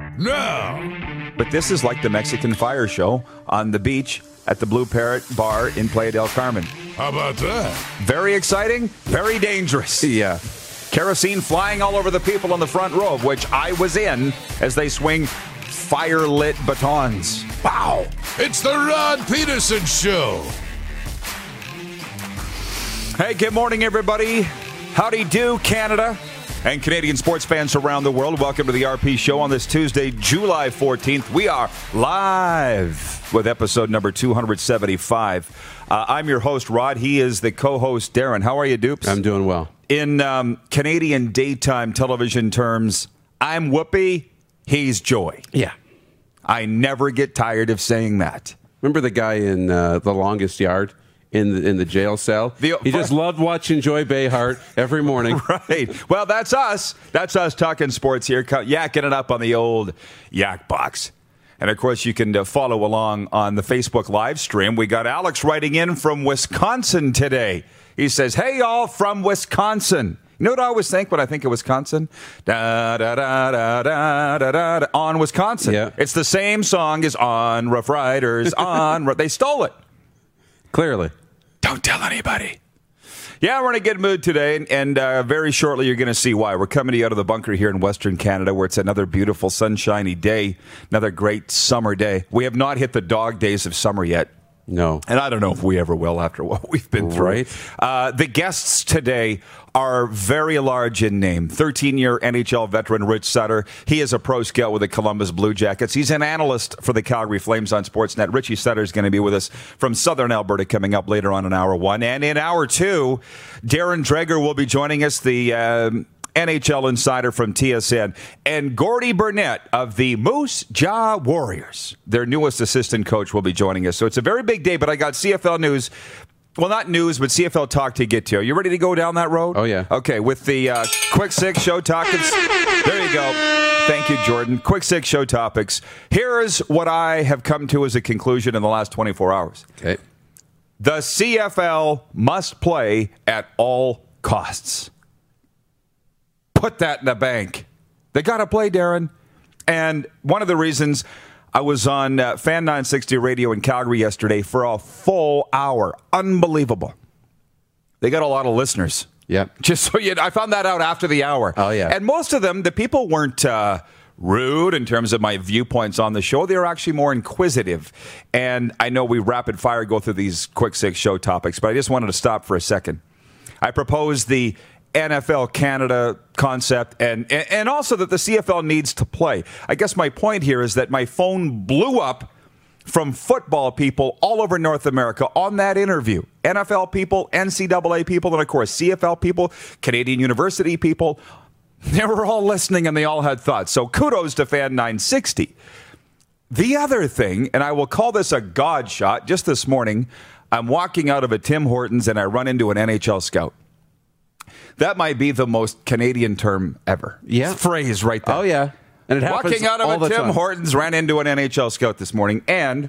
now. But this is like the Mexican Fire Show on the beach at the Blue Parrot Bar in Playa del Carmen. How about that? Very exciting, very dangerous. Yeah. Kerosene flying all over the people on the front row, of which I was in, as they swing fire-lit batons. Wow. It's the Rod Peterson Show. Hey, good morning, everybody. Howdy do, Canada and Canadian sports fans around the world. Welcome to the RP Show on this Tuesday, July 14th. We are live with episode number 275. I'm your host, Rod. He is the co-host, Darren. How are you, Dupes? I'm doing well. In Canadian daytime television terms, I'm Whoopi, he's Joy. Yeah. I never get tired of saying that. Remember the guy in The Longest Yard in the jail cell? He just loved watching Joy Behar every morning. Right. Well, that's us. That's us talking sports here, yakking it up on the old Yak Box. And, of course, you can follow along on the Facebook live stream. We got Alex writing in from Wisconsin today. He says, hey, y'all from Wisconsin. You know what I always think when I think of Wisconsin? Da, da, da, da, da, da, da, da, on Wisconsin. Yeah. It's the same song as On Rough Riders, on. They stole it. Clearly. Don't tell anybody. Yeah, we're in a good mood today, and very shortly you're going to see why. We're coming to you out of the bunker here in Western Canada, where it's another beautiful, sunshiny day, another great summer day. We have not hit the dog days of summer yet. No. And I don't know if we ever will after what we've been through. Right. The guests today are very large in name. 13-year NHL veteran Rich Sutter. He is a pro scout with the Columbus Blue Jackets. He's an analyst for the Calgary Flames on Sportsnet. Richie Sutter is going to be with us from Southern Alberta coming up later on in Hour 1. And in Hour 2, Darren Dreger will be joining us, the NHL insider from TSN, and Gordy Burnett of the Moose Jaw Warriors. Their newest assistant coach will be joining us. So it's a very big day, but I got CFL news. Well, not news, but CFL talk to get to. Are you ready to go down that road? Oh, yeah. Okay, with the Quick Six show topics. There you go. Thank you, Jordan. Quick Six show topics. Here's what I have come to as a conclusion in the last 24 hours. Okay. The CFL must play at all costs. Put that in the bank. They got to play, Darren. And one of the reasons I was on Fan 960 Radio in Calgary yesterday for a full hour. Unbelievable. They got a lot of listeners. Yep. Just so I found that out after the hour. Oh, yeah. And most of them, the people weren't rude in terms of my viewpoints on the show. They were actually more inquisitive. And I know we rapid fire go through these Quick Six show topics, but I just wanted to stop for a second. I proposed the NFL Canada concept and also that the CFL needs to play. I guess my point here is that my phone blew up from football people all over North America on that interview. NFL people, NCAA people, and of course CFL people, Canadian University people. They were all listening and they all had thoughts. So kudos to Fan 960. The other thing, and I will call this a God shot, just this morning, I'm walking out of a Tim Hortons and I run into an NHL scout. That might be the most Canadian term ever. Yeah. Phrase right there. Oh, yeah. And it happens walking out all of a the Tim time. Hortons, ran into an NHL scout this morning, and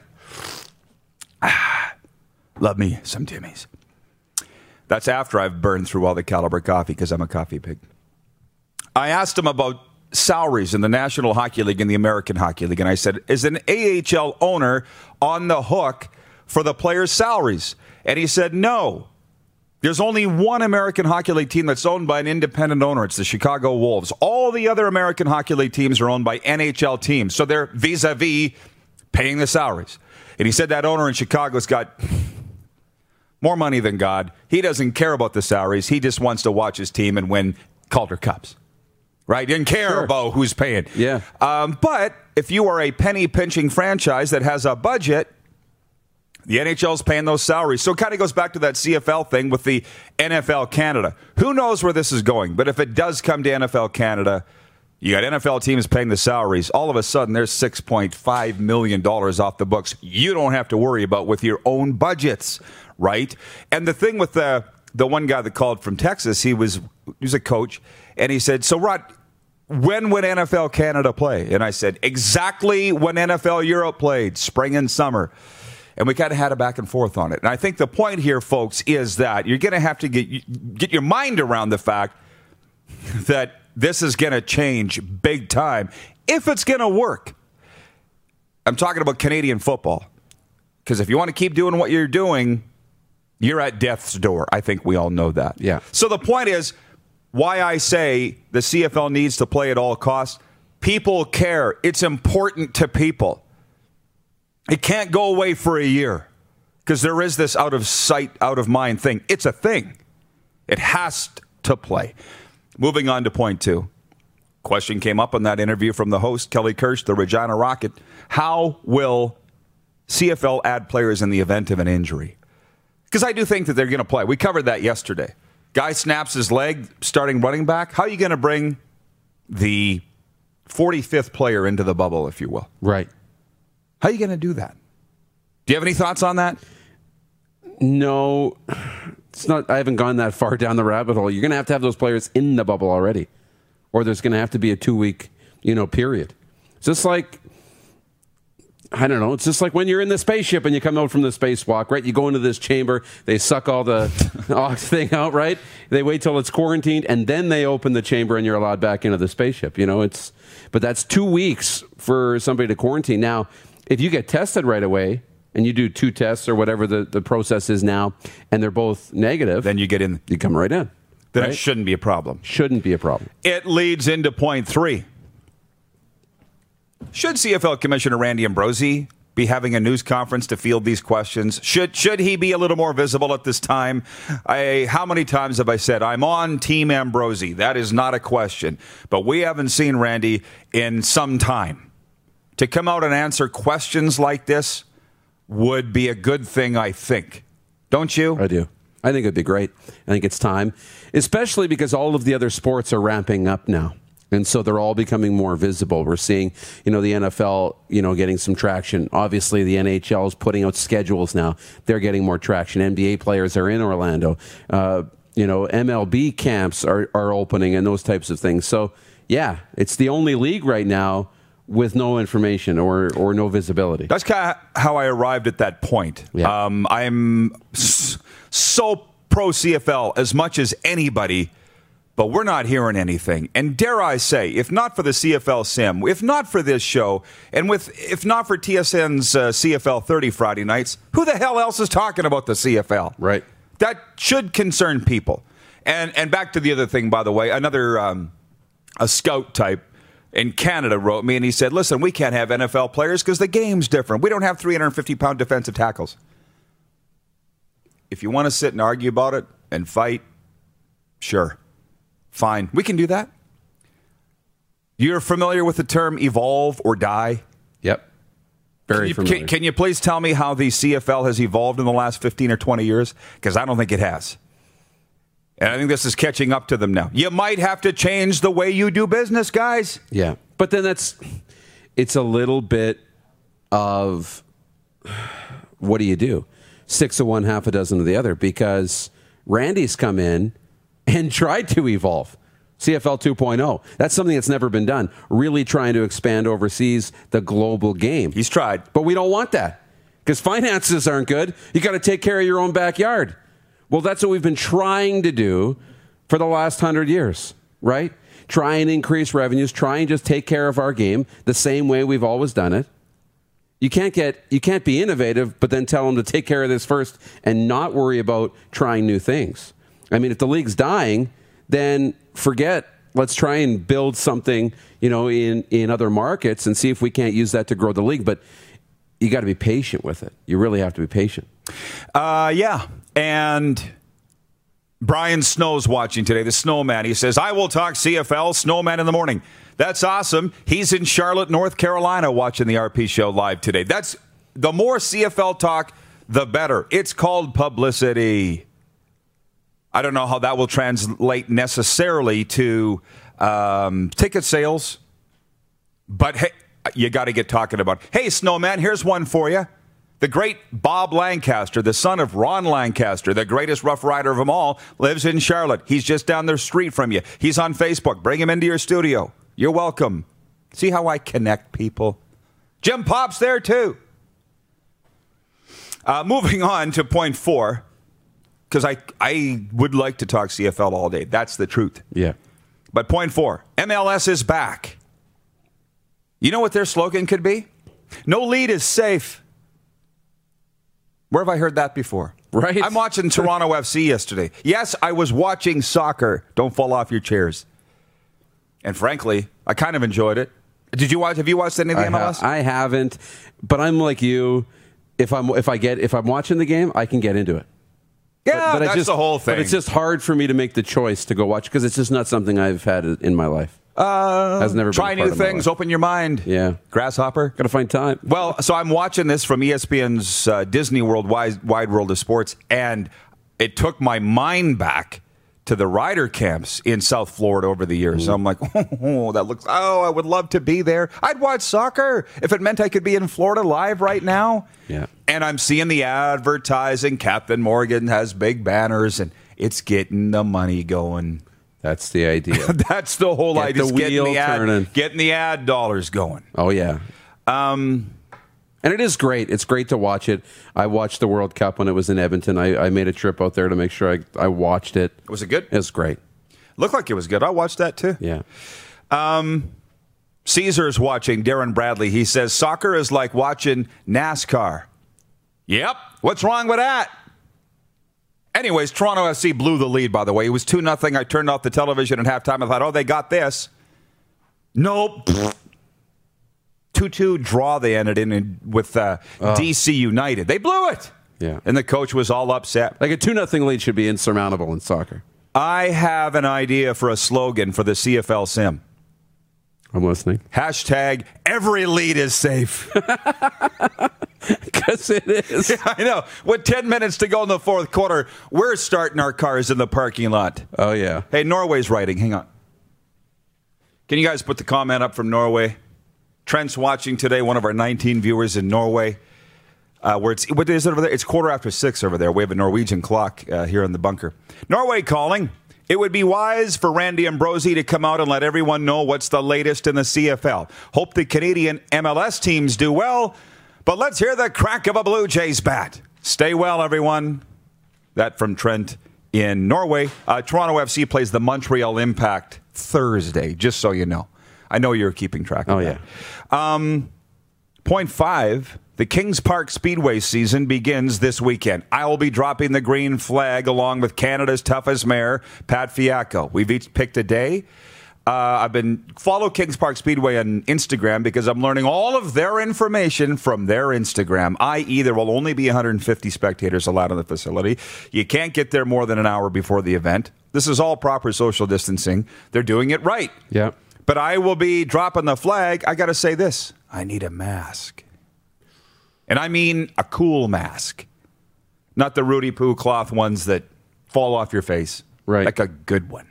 love me some Timmys. That's after I've burned through all the Caliber coffee because I'm a coffee pig. I asked him about salaries in the National Hockey League and the American Hockey League, and I said, is an AHL owner on the hook for the players' salaries? And he said, no. There's only one American Hockey League team that's owned by an independent owner. It's the Chicago Wolves. All the other American Hockey League teams are owned by NHL teams, so they're vis-a-vis paying the salaries. And he said that owner in Chicago's got more money than God. He doesn't care about the salaries. He just wants to watch his team and win Calder Cups. Right? He didn't care about who's paying. Yeah. But if you are a penny-pinching franchise that has a budget, the NHL's paying those salaries. So it kind of goes back to that CFL thing with the NFL Canada. Who knows where this is going? But if it does come to NFL Canada, you got NFL teams paying the salaries. All of a sudden, there's $6.5 million off the books you don't have to worry about with your own budgets, right? And the thing with the one guy that called from Texas, he was a coach, and he said, so Rod, when would NFL Canada play? And I said, exactly when NFL Europe played, spring and summer. And we kind of had a back and forth on it. And I think the point here, folks, is that you're going to have to get your mind around the fact that this is going to change big time if it's going to work. I'm talking about Canadian football. Because if you want to keep doing what you're doing, you're at death's door. I think we all know that. Yeah. So the point is, why I say the CFL needs to play at all costs, people care. It's important to people. It can't go away for a year because there is this out of sight, out of mind thing. It's a thing. It has to play. Moving on to point 2. Question came up in that interview from the host, Kelly Kirsch, the Regina Rocket. How will CFL add players in the event of an injury? Because I do think that they're going to play. We covered that yesterday. Guy snaps his leg, starting running back. How are you going to bring the 45th player into the bubble, if you will? Right. How are you going to do that? Do you have any thoughts on that? No, it's not. I haven't gone that far down the rabbit hole. You're going to have those players in the bubble already, or there's going to have to be a 2-week, period. Just like, I don't know. It's just like when you're in the spaceship and you come out from the spacewalk, right? You go into this chamber, they suck all the thing out, right? They wait till it's quarantined, and then they open the chamber and you're allowed back into the spaceship. But that's 2 weeks for somebody to quarantine. Now, if you get tested right away and you do 2 tests or whatever the process is now, and they're both negative, then you get in. You come right in. Then right? It shouldn't be a problem. Shouldn't be a problem. It leads into point 3. Should CFL Commissioner Randy Ambrosie be having a news conference to field these questions? Should he be a little more visible at this time? How many times have I said, I'm on Team Ambrosie? That is not a question. But we haven't seen Randy in some time. To come out and answer questions like this would be a good thing, I think. Don't you? I do. I think it'd be great. I think it's time, especially because all of the other sports are ramping up now. And so they're all becoming more visible. We're seeing, the NFL, getting some traction. Obviously, the NHL is putting out schedules now. They're getting more traction. NBA players are in Orlando. MLB camps are opening and those types of things. So, yeah, it's the only league right now with no information or no visibility. That's kind of how I arrived at that point. Yeah. I'm so pro CFL as much as anybody, but we're not hearing anything. And dare I say, if not for the CFL Sim, if not for this show, and if not for TSN's CFL 30 Friday nights, who the hell else is talking about the CFL? Right. That should concern people. And back to the other thing, by the way, another a scout type in Canada wrote me, and he said, listen, we can't have NFL players because the game's different. We don't have 350-pound defensive tackles. If you want to sit and argue about it and fight, sure. Fine. We can do that. You're familiar with the term evolve or die? Yep. Very familiar. Can you please tell me how the CFL has evolved in the last 15 or 20 years? Because I don't think it has. And I think this is catching up to them now. You might have to change the way you do business, guys. Yeah. But then it's a little bit of, what do you do? 6 of one, half a dozen of the other, because Randy's come in and tried to evolve. CFL 2.0. That's something that's never been done. Really trying to expand overseas the global game. He's tried. But we don't want that because finances aren't good. You got to take care of your own backyard. Well, that's what we've been trying to do for the last 100 years, right? Try and increase revenues, try and just take care of our game the same way we've always done it. You can't be innovative, but then tell them to take care of this first and not worry about trying new things. I mean, if the league's dying, then forget. Let's try and build something, in other markets and see if we can't use that to grow the league. But you got to be patient with it. You really have to be patient. Yeah. And Brian Snow's watching today, the Snowman. He says, I will talk CFL, Snowman in the morning. That's awesome. He's in Charlotte, North Carolina, watching the RP show live today. That's the more CFL talk, the better. It's called publicity. I don't know how that will translate necessarily to ticket sales, but hey, you got to get talking about, hey, Snowman, here's one for you. The great Bob Lancaster, the son of Ron Lancaster, the greatest Rough Rider of them all, lives in Charlotte. He's just down the street from you. He's on Facebook. Bring him into your studio. You're welcome. See how I connect people? Jim Pop's there too. Moving on to point 4, because I would like to talk CFL all day. That's the truth. Yeah. But point 4, MLS is back. You know what their slogan could be? No lead is safe. Where have I heard that before? Right. I'm watching Toronto FC yesterday. Yes, I was watching soccer. Don't fall off your chairs. And frankly, I kind of enjoyed it. Did you watch? Have you watched any of the MLS? I haven't, but I'm like you. If I'm watching the game, I can get into it. Yeah, but that's the whole thing. But it's just hard for me to make the choice to go watch because it's just not something I've had in my life. Has never try been a part new of my things, life. open your mind. Yeah, Grasshopper. Got to find time. Well, so I'm watching this from ESPN's Disney World Wide World of Sports, and it took my mind back to the Ryder camps in South Florida over the years. So I'm like, I would love to be there. I'd watch soccer if it meant I could be in Florida live right now. Yeah. And I'm seeing the advertising. Captain Morgan has big banners, and it's getting the money going. That's the idea. That's the whole Get idea. the wheel turning. Getting the ad dollars going. Oh, yeah. And it is great. It's great to watch it. I watched the World Cup when it was in Edmonton. I made a trip out there to make sure I watched it. Was it good? It was great. Looked like it was good. I watched that too. Yeah. Caesar's watching Darren Bradley. He says, soccer is like watching NASCAR. Yep. What's wrong with that? Anyways, Toronto FC blew the lead, by the way. It was 2-0. I turned off the television at halftime. I thought, oh, they got this. Nope. 2-2 draw they ended in with DC United. They blew it. Yeah. And the coach was all upset. Like a 2-0 lead should be insurmountable in soccer. I have an idea for a slogan for the CFL Sim. I'm listening. Hashtag every lead is safe. Because it is. Yeah, I know. With 10 minutes to go in the fourth quarter, we're starting our cars in the parking lot. Oh, yeah. Hey, Norway's writing. Hang on. Can you guys put the comment up from Norway? Trent's watching today, one of our 19 viewers in Norway. What is it over there? It's 6:15 over there. We have a Norwegian clock here in the bunker. Norway calling. It would be wise for Randy Ambrosie to come out and let everyone know what's the latest in the CFL. Hope the Canadian MLS teams do well, but let's hear the crack of a Blue Jays bat. Stay well, everyone. That from Trent in Norway. Toronto FC plays the Montreal Impact Thursday, just so you know. I know you're keeping track of that. Yeah. Point 5, the Kings Park Speedway season begins this weekend. I will be dropping the green flag along with Canada's toughest mare, Pat Fiacco. We've each picked a day. I've been follow Kings Park Speedway on Instagram because I'm learning all of their information from their Instagram, i.e. there will only be 150 spectators allowed in the facility. You can't get there more than an hour before the event. This is all proper social distancing. They're doing it right. Yeah. But I will be dropping the flag. I got to say this. I need a mask. And I mean a cool mask. Not the Rudy Poo cloth ones that fall off your face. Right. Like a good one.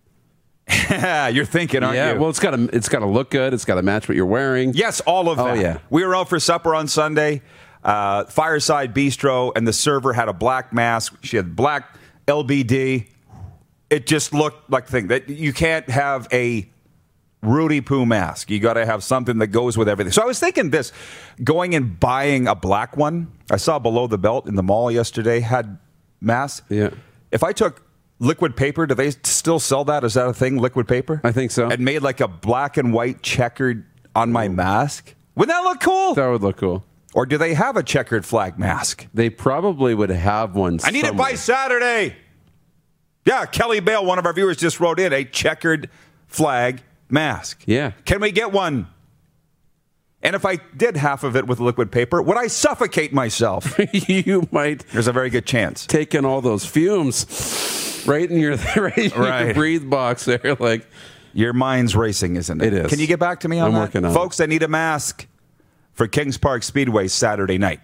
You're thinking, aren't Yeah, you? well, it's got to look good. It's got to match what you're wearing. Yes, all of that. Oh, yeah. We were out for supper on Sunday. Fireside Bistro, and the server had a black mask. She had black LBD. It just looked like the thing. That you can't have a Rudy Poo mask. You got to have something that goes with everything. So I was thinking this, going and buying a black one. I saw Below the Belt in the mall yesterday had masks. Yeah. If I took liquid paper, do they still sell that? Is that a thing, liquid paper? I think so. And made like a black and white checkered on my mask. Wouldn't that look cool? That would look cool. Or do they have a checkered flag mask? They probably would have one I need it by Saturday. Yeah, Kelly Bale, one of our viewers, just wrote in a checkered flag mask. Yeah. Can we get one? And if I did half of it with liquid paper, would I suffocate myself? You might There's a very good chance. take in all those fumes right in your Right. breathe box there. Like, Your mind's racing, isn't it? It is. Can you get back to me on I'm that? working on it. Folks, I need a mask for Kings Park Speedway Saturday night.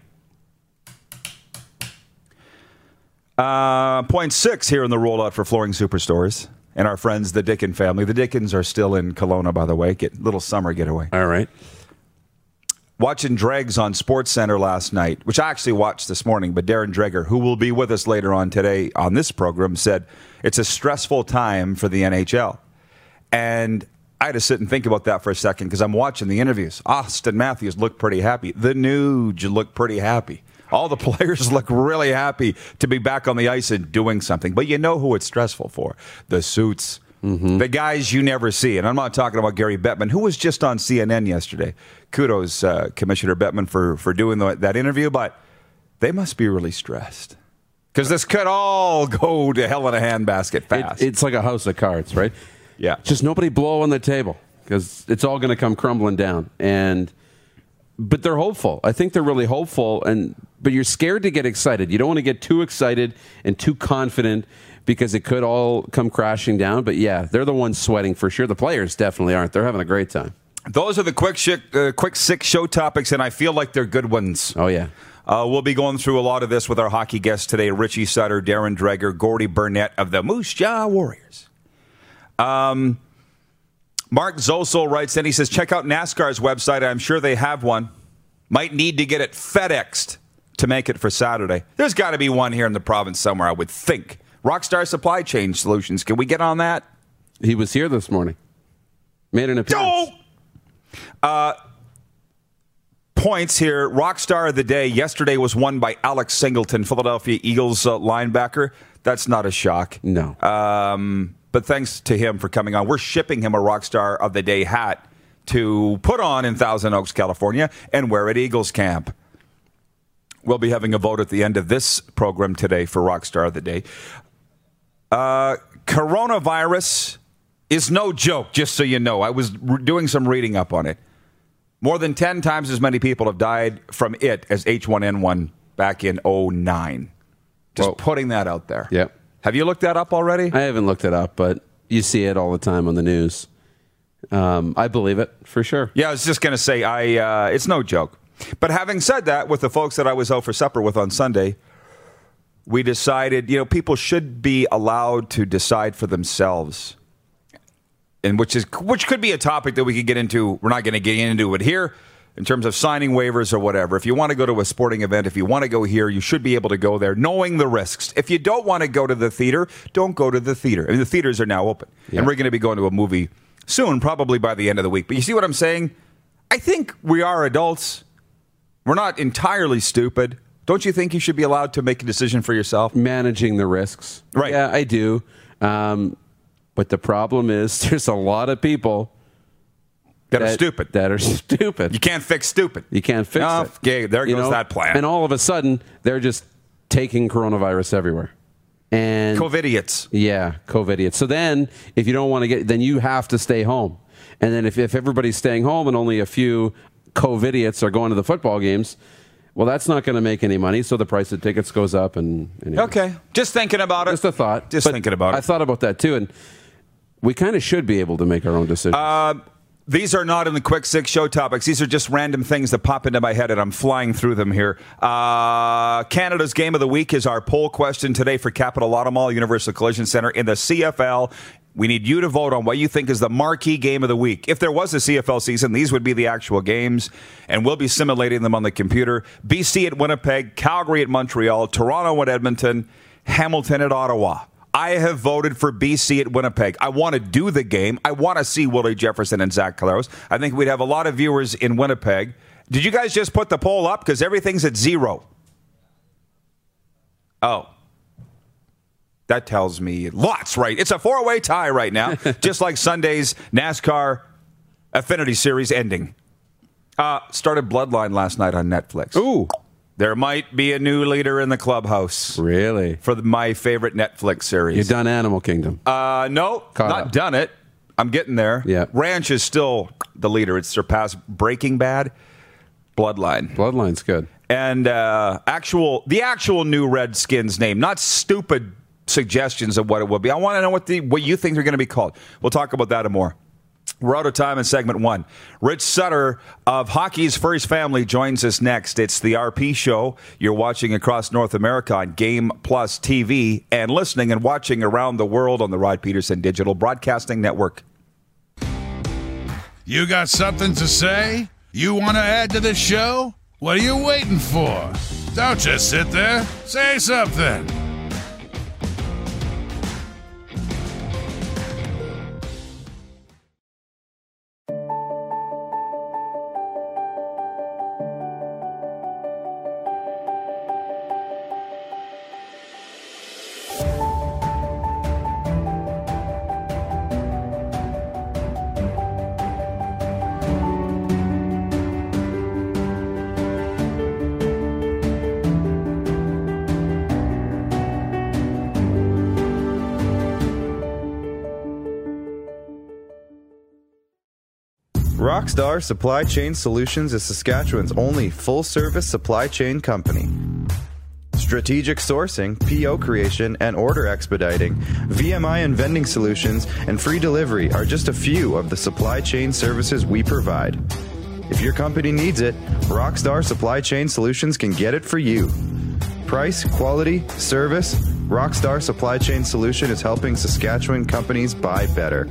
Point 6 here in the rollout for Flooring Superstores and our friends, the Dickin family. The Dickens are still in Kelowna, by the way. Little summer getaway. all right. Watching Dregs on SportsCenter last night, which I actually watched this morning, but Darren Dreger, who will be with us later on today on this program, said it's a stressful time for the NHL. And I had to sit and think about that for a second because I'm watching the interviews. Austin Matthews looked pretty happy. The Nuge looked pretty happy. All the players look really happy to be back on the ice and doing something. But you know who it's stressful for? The suits, The guys you never see. And I'm not talking about Gary Bettman, who was just on CNN yesterday. Kudos, Commissioner Bettman, for doing that interview. But they must be really stressed. Because this could all go to hell in a handbasket fast. It's like a house of cards, right? Yeah. Just nobody blow on the table because it's all going to come crumbling down. But they're hopeful. I think they're really hopeful. But you're scared to get excited. You don't want to get too excited and too confident because it could all come crashing down. But yeah, they're the ones sweating for sure. The players definitely aren't. They're having a great time. Those are the quick six show topics, and I feel like they're good ones. Oh, yeah. We'll be going through a lot of this with our hockey guests today, Richie Sutter, Darren Dreger, Gordy Burnett of the Moose Jaw Warriors. Mark Zosel writes in, he says, check out NASCAR's website. I'm sure they have one. Might need to get it FedExed to make it for Saturday. There's got to be one here in the province somewhere, I would think. Rockstar Supply Chain Solutions. Can we get on that? He was here this morning. Made an appearance. Points here. Rockstar of the day yesterday was won by Alex Singleton, Philadelphia Eagles linebacker. That's not a shock. No. But thanks to him for coming on. We're shipping him a Rockstar of the Day hat to put on in Thousand Oaks, California, and wear at Eagles camp. We'll be having a vote at the end of this program today for Rockstar of the Day. Coronavirus is no joke, just so you know. I was doing some reading up on it. More than 10 times as many people have died from it as H1N1 back in 2009. Just putting that out there. Yep. Have you looked that up already? I haven't looked it up, but you see it all the time on the news. I believe it, for sure. Yeah, I was just going to say, it's no joke. But having said that, with the folks that I was out for supper with on Sunday, we decided, people should be allowed to decide for themselves. And which could be a topic that we could get into. We're not going to get into it here in terms of signing waivers or whatever. If you want to go to a sporting event, if you want to go here, you should be able to go there knowing the risks. If you don't want to go to the theater, don't go to the theater. I mean, the theaters are now open. Yeah. And we're going to be going to a movie soon, probably by the end of the week. But you see what I'm saying? I think we are adults. We're not entirely stupid. Don't you think you should be allowed to make a decision for yourself? Managing the risks. Right. Yeah, I do. But the problem is there's a lot of people that are stupid. That are stupid. You can't fix stupid. You can't fix it. Okay, there goes that plan. And all of a sudden, they're just taking coronavirus everywhere. And COVIDiots. Yeah, COVIDiots. So then, if you don't want to then you have to stay home. And then if everybody's staying home and only a few COVIDiots are going to the football games, well, that's not going to make any money, so the price of tickets goes up. Okay, just thinking about it. Just a thought. Thinking about it. I thought about that, too, and we kind of should be able to make our own decisions. These are not in the Quick Six show topics. These are just random things that pop into my head, and I'm flying through them here. Canada's Game of the Week is our poll question today for Capital Auto Mall, Universal Collision Center in the CFL. We need you to vote on what you think is the marquee game of the week. If there was a CFL season, these would be the actual games, and we'll be simulating them on the computer. BC at Winnipeg, Calgary at Montreal, Toronto at Edmonton, Hamilton at Ottawa. I have voted for BC at Winnipeg. I want to do the game. I want to see Willie Jefferson and Zach Collaros. I think we'd have a lot of viewers in Winnipeg. Did you guys just put the poll up? Because everything's at 0. Oh. That tells me lots, right? It's a 4-way tie right now, just like Sunday's NASCAR Affinity Series ending. Started Bloodline last night on Netflix. Ooh. There might be a new leader in the clubhouse. Really? For my favorite Netflix series. You've done Animal Kingdom? No, not done it. I'm getting there. Yeah. Ranch is still the leader. It's surpassed Breaking Bad. Bloodline. Bloodline's good. And the actual new Redskins name, not stupid suggestions of what it will be. I want to know what you think they're going to be called. We'll talk about that and more. We're out of time in segment 1. Rich Sutter of Hockey's First Family joins us next. It's the RP Show. You're watching across North America on Game Plus TV and listening and watching around the world on the Rod Peterson Digital Broadcasting Network. You got something to say? You want to add to the show? What are you waiting for? Don't just sit there. Say something. Rockstar Supply Chain Solutions is Saskatchewan's only full-service supply chain company. Strategic sourcing, PO creation, and order expediting, VMI and vending solutions, and free delivery are just a few of the supply chain services we provide. If your company needs it, Rockstar Supply Chain Solutions can get it for you. Price, quality, service, Rockstar Supply Chain Solution is helping Saskatchewan companies buy better.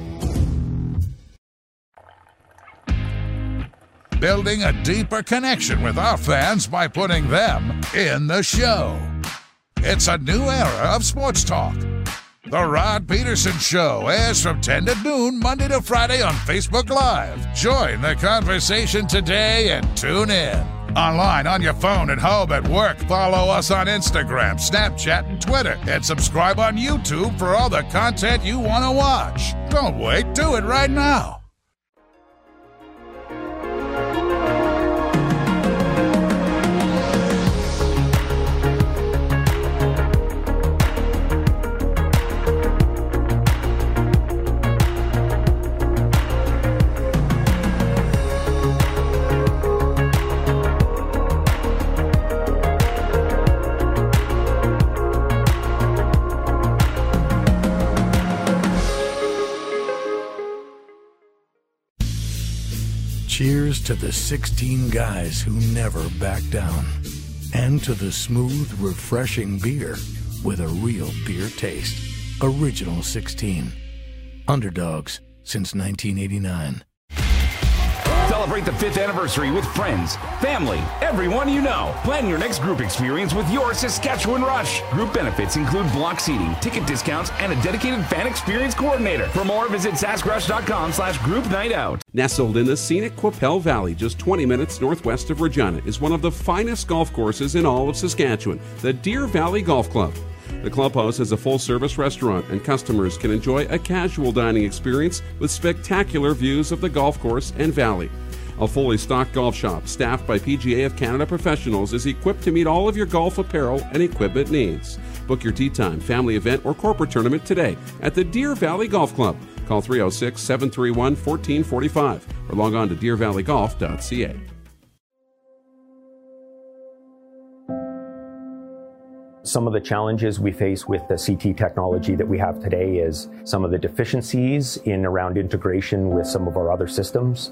Building a deeper connection with our fans by putting them in the show. It's a new era of sports talk. The Rod Peterson Show airs from 10 to noon, Monday to Friday on Facebook Live. Join the conversation today and tune in. Online, on your phone, at home, at work. Follow us on Instagram, Snapchat, and Twitter. And subscribe on YouTube for all the content you want to watch. Don't wait. Do it right now. Cheers to the 16 guys who never back down. And to the smooth, refreshing beer with a real beer taste. Original 16. Underdogs since 1989. Celebrate the 5th anniversary with friends, family, everyone you know. Plan your next group experience with your Saskatchewan Rush. Group benefits include block seating, ticket discounts, and a dedicated fan experience coordinator. For more, visit saskrush.com/group night out. Nestled in the scenic Qu'Appelle Valley, just 20 minutes northwest of Regina, is one of the finest golf courses in all of Saskatchewan, the Deer Valley Golf Club. The clubhouse has a full-service restaurant, and customers can enjoy a casual dining experience with spectacular views of the golf course and valley. A fully stocked golf shop, staffed by PGA of Canada professionals, is equipped to meet all of your golf apparel and equipment needs. Book your tee time, family event, or corporate tournament today at the Deer Valley Golf Club. Call 306-731-1445 or log on to deervalleygolf.ca. Some of the challenges we face with the CT technology that we have today is some of the deficiencies in around integration with some of our other systems.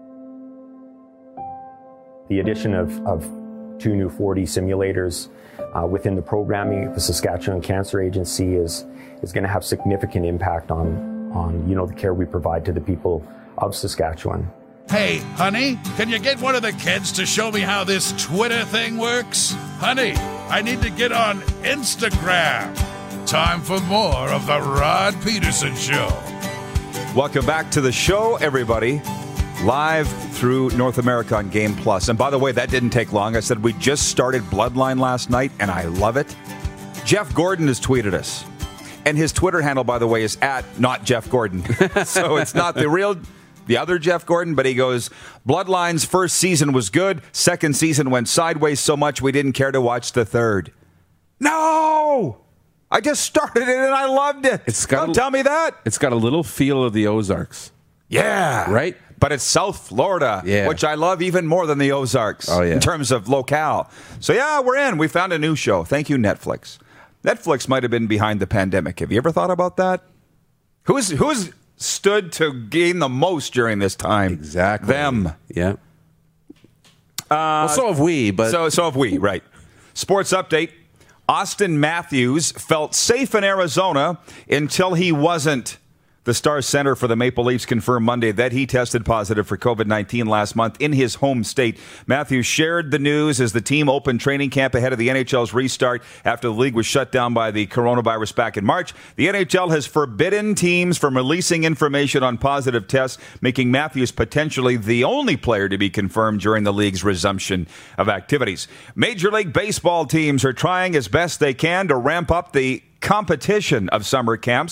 The addition of 2 new 4D simulators within the programming of the Saskatchewan Cancer Agency is going to have significant impact on the care we provide to the people of Saskatchewan. Hey, honey, can you get one of the kids to show me how this Twitter thing works? Honey, I need to get on Instagram. Time for more of the Rod Peterson Show. Welcome back to the show, everybody. Live through North America on Game Plus. And by the way, that didn't take long. I said we just started Bloodline last night, and I love it. Jeff Gordon has tweeted us. And his Twitter handle, by the way, is @NotJeffGordon. So it's not the other Jeff Gordon, but he goes, Bloodline's first season was good. Second season went sideways so much we didn't care to watch the third. No! I just started it and I loved it. Don't tell me that. It's got a little feel of the Ozarks. Yeah. Right? But it's South Florida, which I love even more than the Ozarks in terms of locale. So, yeah, we're in. We found a new show. Thank you, Netflix. Netflix might have been behind the pandemic. Have you ever thought about that? Who's stood to gain the most during this time? Exactly. Them. Yeah. Well, so have we. But So have we, right. Sports update. Austin Matthews felt safe in Arizona until he wasn't. The Stars center for the Maple Leafs confirmed Monday that he tested positive for COVID-19 last month in his home state. Matthews shared the news as the team opened training camp ahead of the NHL's restart after the league was shut down by the coronavirus back in March. The NHL has forbidden teams from releasing information on positive tests, making Matthews potentially the only player to be confirmed during the league's resumption of activities. Major League Baseball teams are trying as best they can to ramp up the competition of summer camps.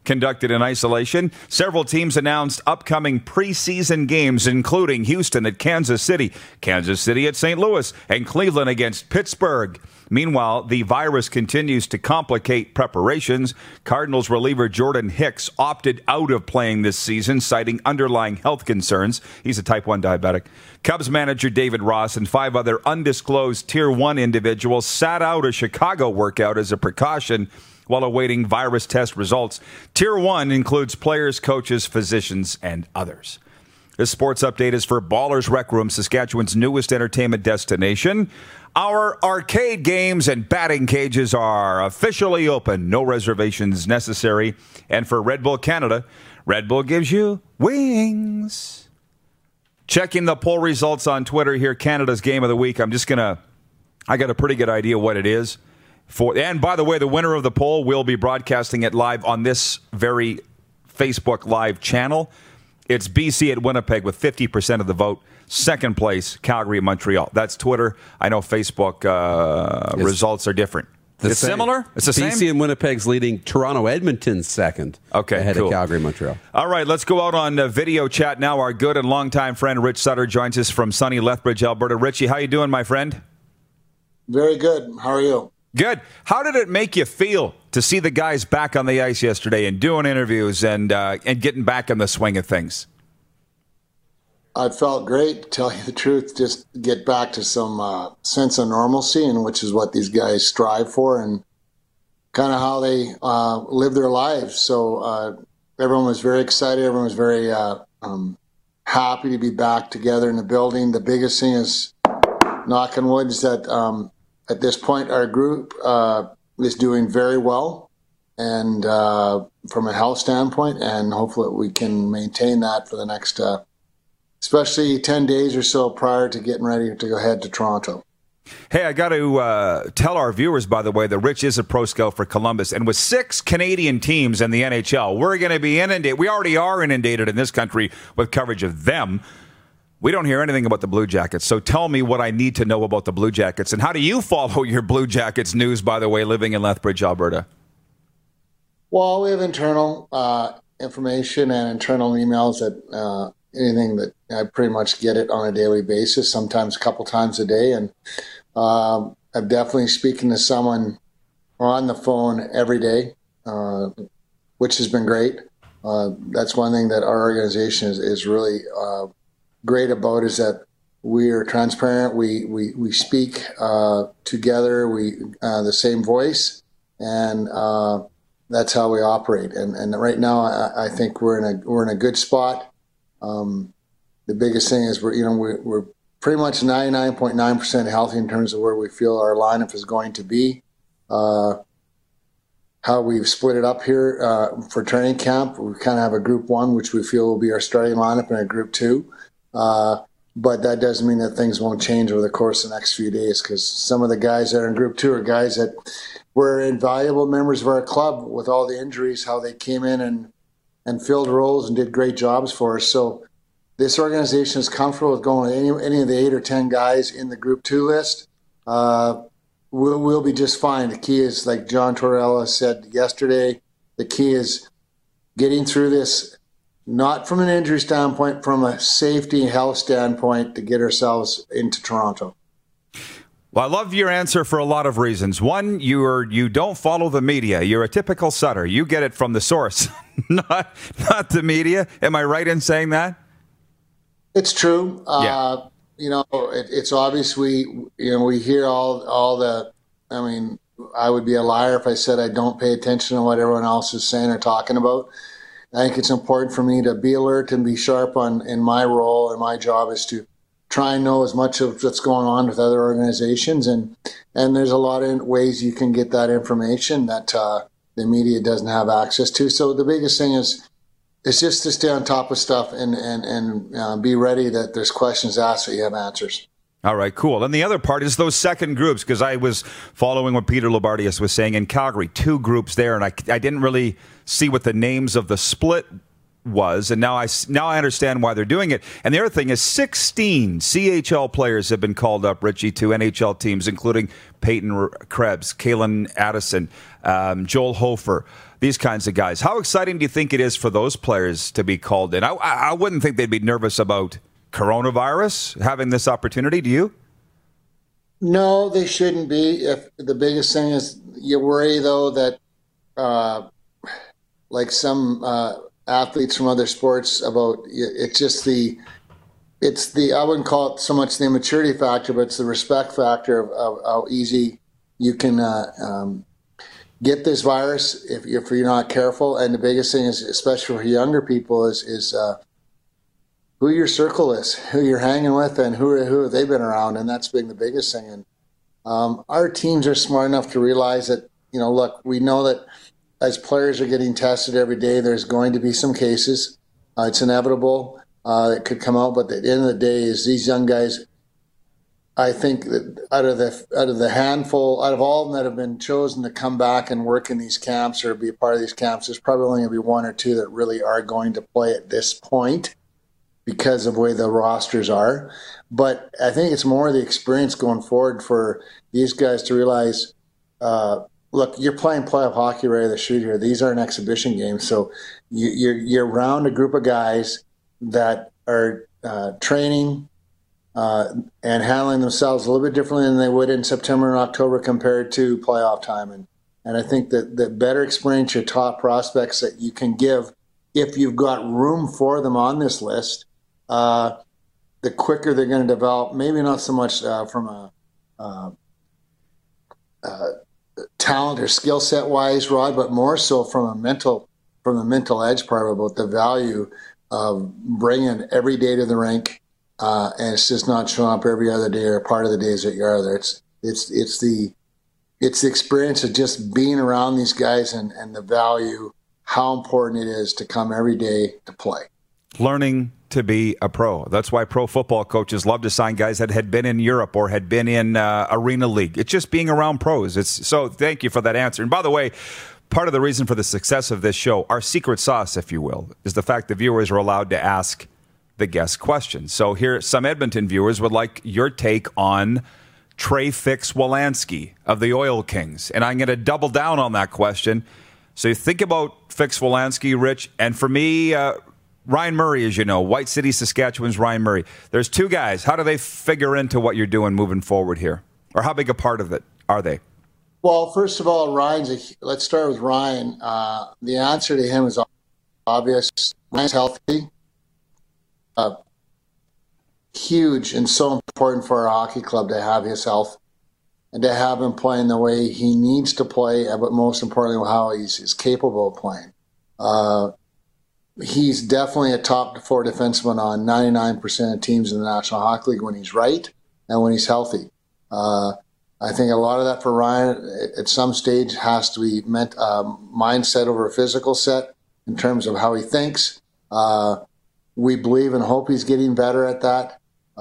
conducted in isolation. Several teams announced upcoming preseason games, including Houston at Kansas City at St. Louis, and Cleveland against Pittsburgh. Meanwhile, the virus continues to complicate preparations. Cardinals reliever Jordan Hicks opted out of playing this season, citing underlying health concerns. He's a type 1 diabetic. Cubs manager David Ross and 5 other undisclosed Tier 1 individuals sat out a Chicago workout as a precaution while awaiting virus test results. Tier 1 includes players, coaches, physicians, and others. This sports update is for Ballers Rec Room, Saskatchewan's newest entertainment destination. Our arcade games and batting cages are officially open. No reservations necessary. And for Red Bull Canada, Red Bull gives you wings. Checking the poll results on Twitter here, Canada's Game of the Week. I got a pretty good idea what it is. And by the way, the winner of the poll will be broadcasting it live on this very Facebook Live channel. It's BC at Winnipeg with 50% of the vote. Second place, Calgary at Montreal. That's Twitter. I know Facebook results are different. It's similar? It's the same? BC and Winnipeg's leading. Toronto, Edmonton's second. Okay, ahead cool. of Calgary, Montreal. All right, let's go out on video chat now. Our good and longtime friend Rich Sutter joins us from sunny Lethbridge, Alberta. Richie, how you doing, my friend? Very good. How are you? Good. How did it make you feel to see the guys back on the ice yesterday and doing interviews and getting back in the swing of things? I felt great, to tell you the truth, just get back to some sense of normalcy, and which is what these guys strive for and kind of how they live their lives. So everyone was very excited. Everyone was very happy to be back together in the building. The biggest thing is, knock on wood, is that at this point our group is doing very well, and from a health standpoint, and hopefully we can maintain that for the next especially 10 days or so prior to getting ready to go ahead to Toronto. Hey, I got to tell our viewers, by the way, that Rich is a pro scout for Columbus. And with 6 Canadian teams in the NHL, we're going to be inundated. We already are inundated in this country with coverage of them. We don't hear anything about the Blue Jackets. So tell me what I need to know about the Blue Jackets. And how do you follow your Blue Jackets news, by the way, living in Lethbridge, Alberta? Well, we have internal information and internal emails that anything that I pretty much get it on a daily basis, sometimes a couple times a day. And I'm definitely speaking to someone on the phone every day, which has been great. That's one thing that our organization is really great about, is that we are transparent. We speak together, the same voice, and that's how we operate. And right now, I think we're in a good spot. The biggest thing is we're pretty much 99.9% healthy in terms of where we feel our lineup is going to be. How we've split it up here for training camp, we kind of have a group 1, which we feel will be our starting lineup, and a group 2. But that doesn't mean that things won't change over the course of the next few days, because some of the guys that are in group 2 are guys that were invaluable members of our club with all the injuries, how they came in and filled roles and did great jobs for us. So this organization is comfortable with going with any of the 8 or 10 guys in the Group 2 list. We'll be just fine. The key is, like John Tortorella said yesterday, the key is getting through this, not from an injury standpoint, from a safety and health standpoint, to get ourselves into Toronto. Well, I love your answer for a lot of reasons. One, you don't follow the media. You're a typical Sutter. You get it from the source, not the media. Am I right in saying that? It's true. Yeah. It's obvious we hear all the. I mean, I would be a liar if I said I don't pay attention to what everyone else is saying or talking about. I think it's important for me to be alert and be sharp in my role, and my job is to try and know as much of what's going on with other organizations, and there's a lot of ways you can get that information that the media doesn't have access to. So the biggest thing is just to stay on top of stuff and be ready that there's questions asked that you have answers. All right, cool. And the other part is those second groups, because I was following what Peter Loubardias was saying in Calgary, 2 groups there, and I didn't really see what the names of the split was, and now I understand why they're doing it. And the other thing is 16 CHL players have been called up, Richie, to NHL teams, including Peyton Krebs, Kalen Addison, Joel Hofer, these kinds of guys. How exciting do you think it is for those players to be called in? I wouldn't think they'd be nervous about coronavirus having this opportunity. Do you? No, they shouldn't be. If the biggest thing is you worry, though, that like some athletes from other sports about it's the I wouldn't call it so much the immaturity factor, but it's the respect factor of how easy you can get this virus if you're not careful. And the biggest thing is, especially for younger people, is who your circle is, who you're hanging with, and who have they been around, and that's been the biggest thing. And our teams are smart enough to realize that, look, we know that as players are getting tested every day, there's going to be some cases. It's inevitable. It could come out, but at the end of the day, is these young guys, I think that out of the handful, out of all of them that have been chosen to come back and work in these camps or be a part of these camps, there's probably only going to be one or two that really are going to play at this point because of the way the rosters are. But I think it's more the experience going forward for these guys to realize, look, you're playing playoff hockey ready to shoot here. These aren't exhibition games. So you're around a group of guys that are training and handling themselves a little bit differently than they would in September and October compared to playoff time. And I think that the better experience your top prospects that you can give, if you've got room for them on this list, the quicker they're going to develop, maybe not so much from a talent or skill set wise, Rod, but more so from the mental edge part about the value of bringing every day to the rink, and it's just not showing up every other day or part of the days that you are there. It's the experience of just being around these guys and the value, how important it is to come every day to play. Learning to be a pro. That's why pro football coaches love to sign guys that had been in Europe or had been in Arena League. It's just being around pros. So thank you for that answer. And by the way, part of the reason for the success of this show, our secret sauce, if you will, is the fact that viewers are allowed to ask the guest questions. So here, some Edmonton viewers would like your take on Trey Fix-Wolansky of the Oil Kings. And I'm going to double down on that question. So you think about Fix-Wolansky, Rich, and for me, Ryan Murray, as you know, White City, Saskatchewan's Ryan Murray. There's two guys. How do they figure into what you're doing moving forward here? Or how big a part of it are they? Well, first of all, let's start with Ryan. The answer to him is obvious. Ryan's healthy. Huge and so important for our hockey club to have his health and to have him playing the way he needs to play, but most importantly, how he's capable of playing. He's definitely a top four defenseman on 99% of teams in the National Hockey League when he's right and when he's healthy. I think a lot of that for Ryan at some stage has to be mindset over a physical set in terms of how he thinks. We believe and hope he's getting better at that.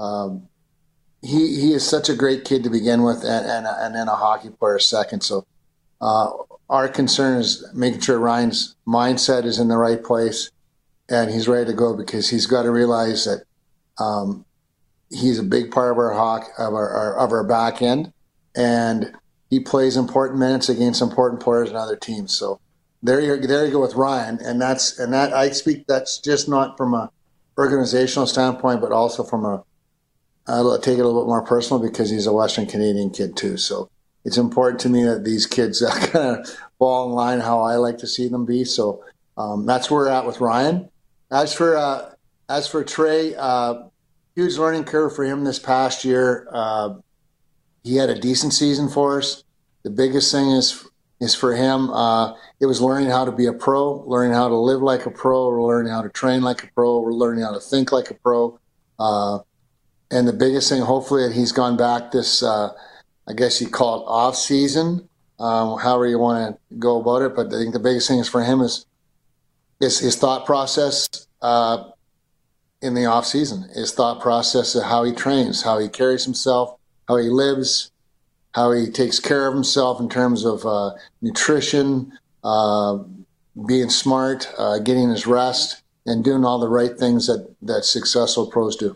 He is such a great kid to begin with and then a hockey player second. So our concern is making sure Ryan's mindset is in the right place and he's ready to go, because he's got to realize that he's a big part of our back end, and he plays important minutes against important players and other teams. So there you go with Ryan, and that's just not from a organizational standpoint, but also from I'll take it a little bit more personal because he's a Western Canadian kid too. So it's important to me that these kids kind of fall in line how I like to see them be. So that's where we're at with Ryan. As for Trey, huge learning curve for him this past year. He had a decent season for us. The biggest thing is for him, it was learning how to be a pro, learning how to live like a pro, learning how to train like a pro, learning how to think like a pro. And the biggest thing, hopefully, that he's gone back this, I guess you call it off season, however you want to go about it. But I think the biggest thing is for him is his thought process in the off season, his thought process of how he trains, how he carries himself, how he lives, how he takes care of himself in terms of nutrition, being smart, getting his rest, doing all the right things that successful pros do.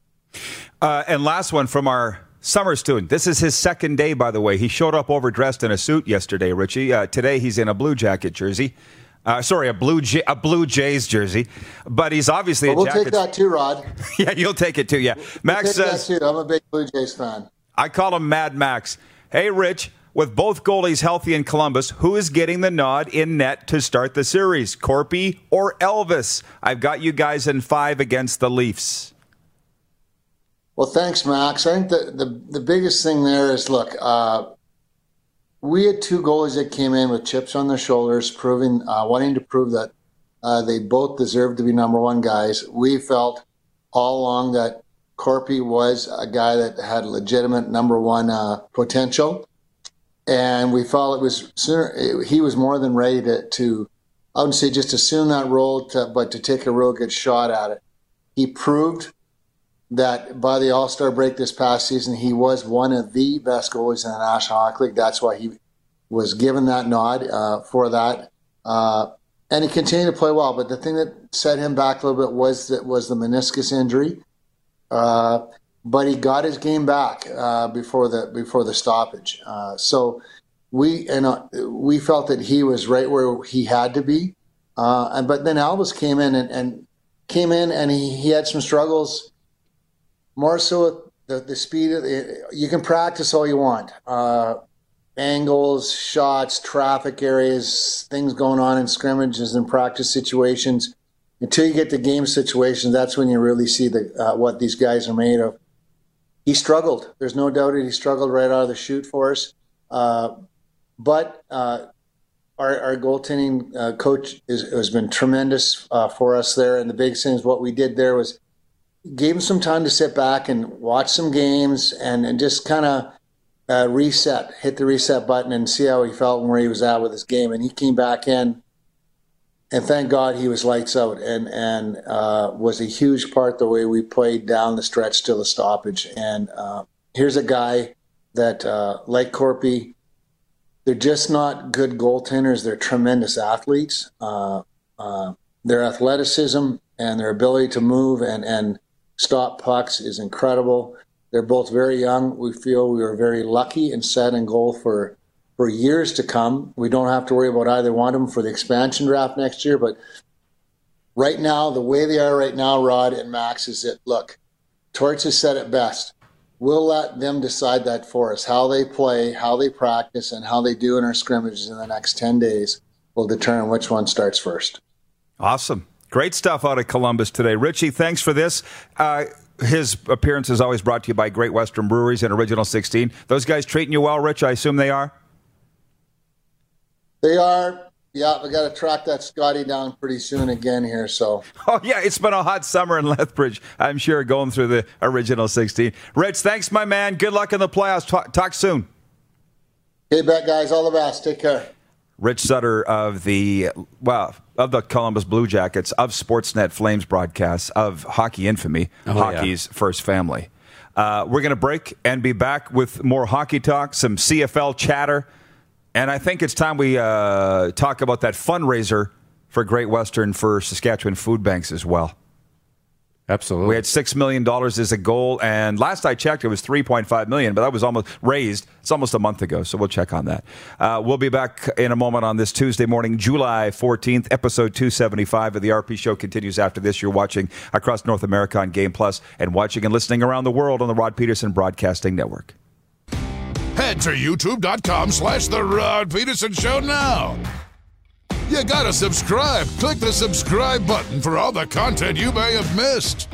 And last one from our summer student. This is his second day, by the way. He showed up overdressed in a suit yesterday, Richie. Today he's in a Blue Jacket jersey. A Blue Jays jersey. But he's obviously we'll take that too, Rod. Yeah, you'll take it too, yeah. Max says, that too. I'm a big Blue Jays fan. I call him Mad Max. Hey, Rich, with both goalies healthy in Columbus, who is getting the nod in net to start the series? Corpy or Elvis? I've got you guys in 5 against the Leafs. Well, thanks, Max. I think the biggest thing there is, look, we had 2 goalies that came in with chips on their shoulders, wanting to prove that they both deserved to be number 1 guys. We felt all along that Corpy was a guy that had legitimate number 1 potential, and we felt he was more than ready to I wouldn't say just assume that role, but to take a real good shot at it. He proved that by the All-Star break this past season, he was one of the best goalies in the National Hockey League. That's why he was given that nod for that. And he continued to play well. But the thing that set him back a little bit was the meniscus injury. But he got his game back before the stoppage. So we felt that he was right where he had to be. But then Elvis came in and he had some struggles. More so the speed. You can practice all you want. Angles, shots, traffic areas, things going on in scrimmages and practice situations. Until you get to game situations, that's when you really see what these guys are made of. He struggled. There's no doubt that he struggled right out of the chute for us. But our goaltending coach has been tremendous for us there. And the big thing is what we did there was gave him some time to sit back and watch some games and just kind of hit the reset button and see how he felt and where he was at with his game. And he came back in, and thank God he was lights out and was a huge part the way we played down the stretch till the stoppage. And here's a guy that, like Corpy, they're just not good goaltenders. They're tremendous athletes. Their athleticism and their ability to move and stop pucks is incredible. They're both very young. We feel we were very lucky and set in goal for years to come. We don't have to worry about either one of them for the expansion draft next year. But right now, the way they are right now, Rod and Max, is that, look, Torts has said it best. We'll let them decide that for us. How they play, how they practice, and how they do in our scrimmages in the next 10 days will determine which one starts first. Awesome. Great stuff out of Columbus today. Richie, thanks for this. His appearance is always brought to you by Great Western Breweries and Original 16. Those guys treating you well, Rich? I assume they are? They are. Yeah, we got to track that Scotty down pretty soon again here. So. Oh, yeah, it's been a hot summer in Lethbridge, I'm sure, going through the Original 16. Rich, thanks, my man. Good luck in the playoffs. Talk soon. Hey, bet, guys. All the best. Take care. Rich Sutter of the Columbus Blue Jackets, of Sportsnet Flames broadcasts, of hockey infamy, hockey's first family. We're going to break and be back with more hockey talk, some CFL chatter, and I think it's time we talk about that fundraiser for Great Western for Saskatchewan Food Banks as well. Absolutely. We had $6 million as a goal, and last I checked, it was $3.5 million, but that was almost raised. It's almost a month ago, so we'll check on that. We'll be back in a moment on this Tuesday morning, July 14th, episode 275 of the RP Show continues after this. You're watching across North America on Game Plus and watching and listening around the world on the Rod Peterson Broadcasting Network. Head to youtube.com/The Rod Peterson Show now. You gotta subscribe. Click the subscribe button for all the content you may have missed.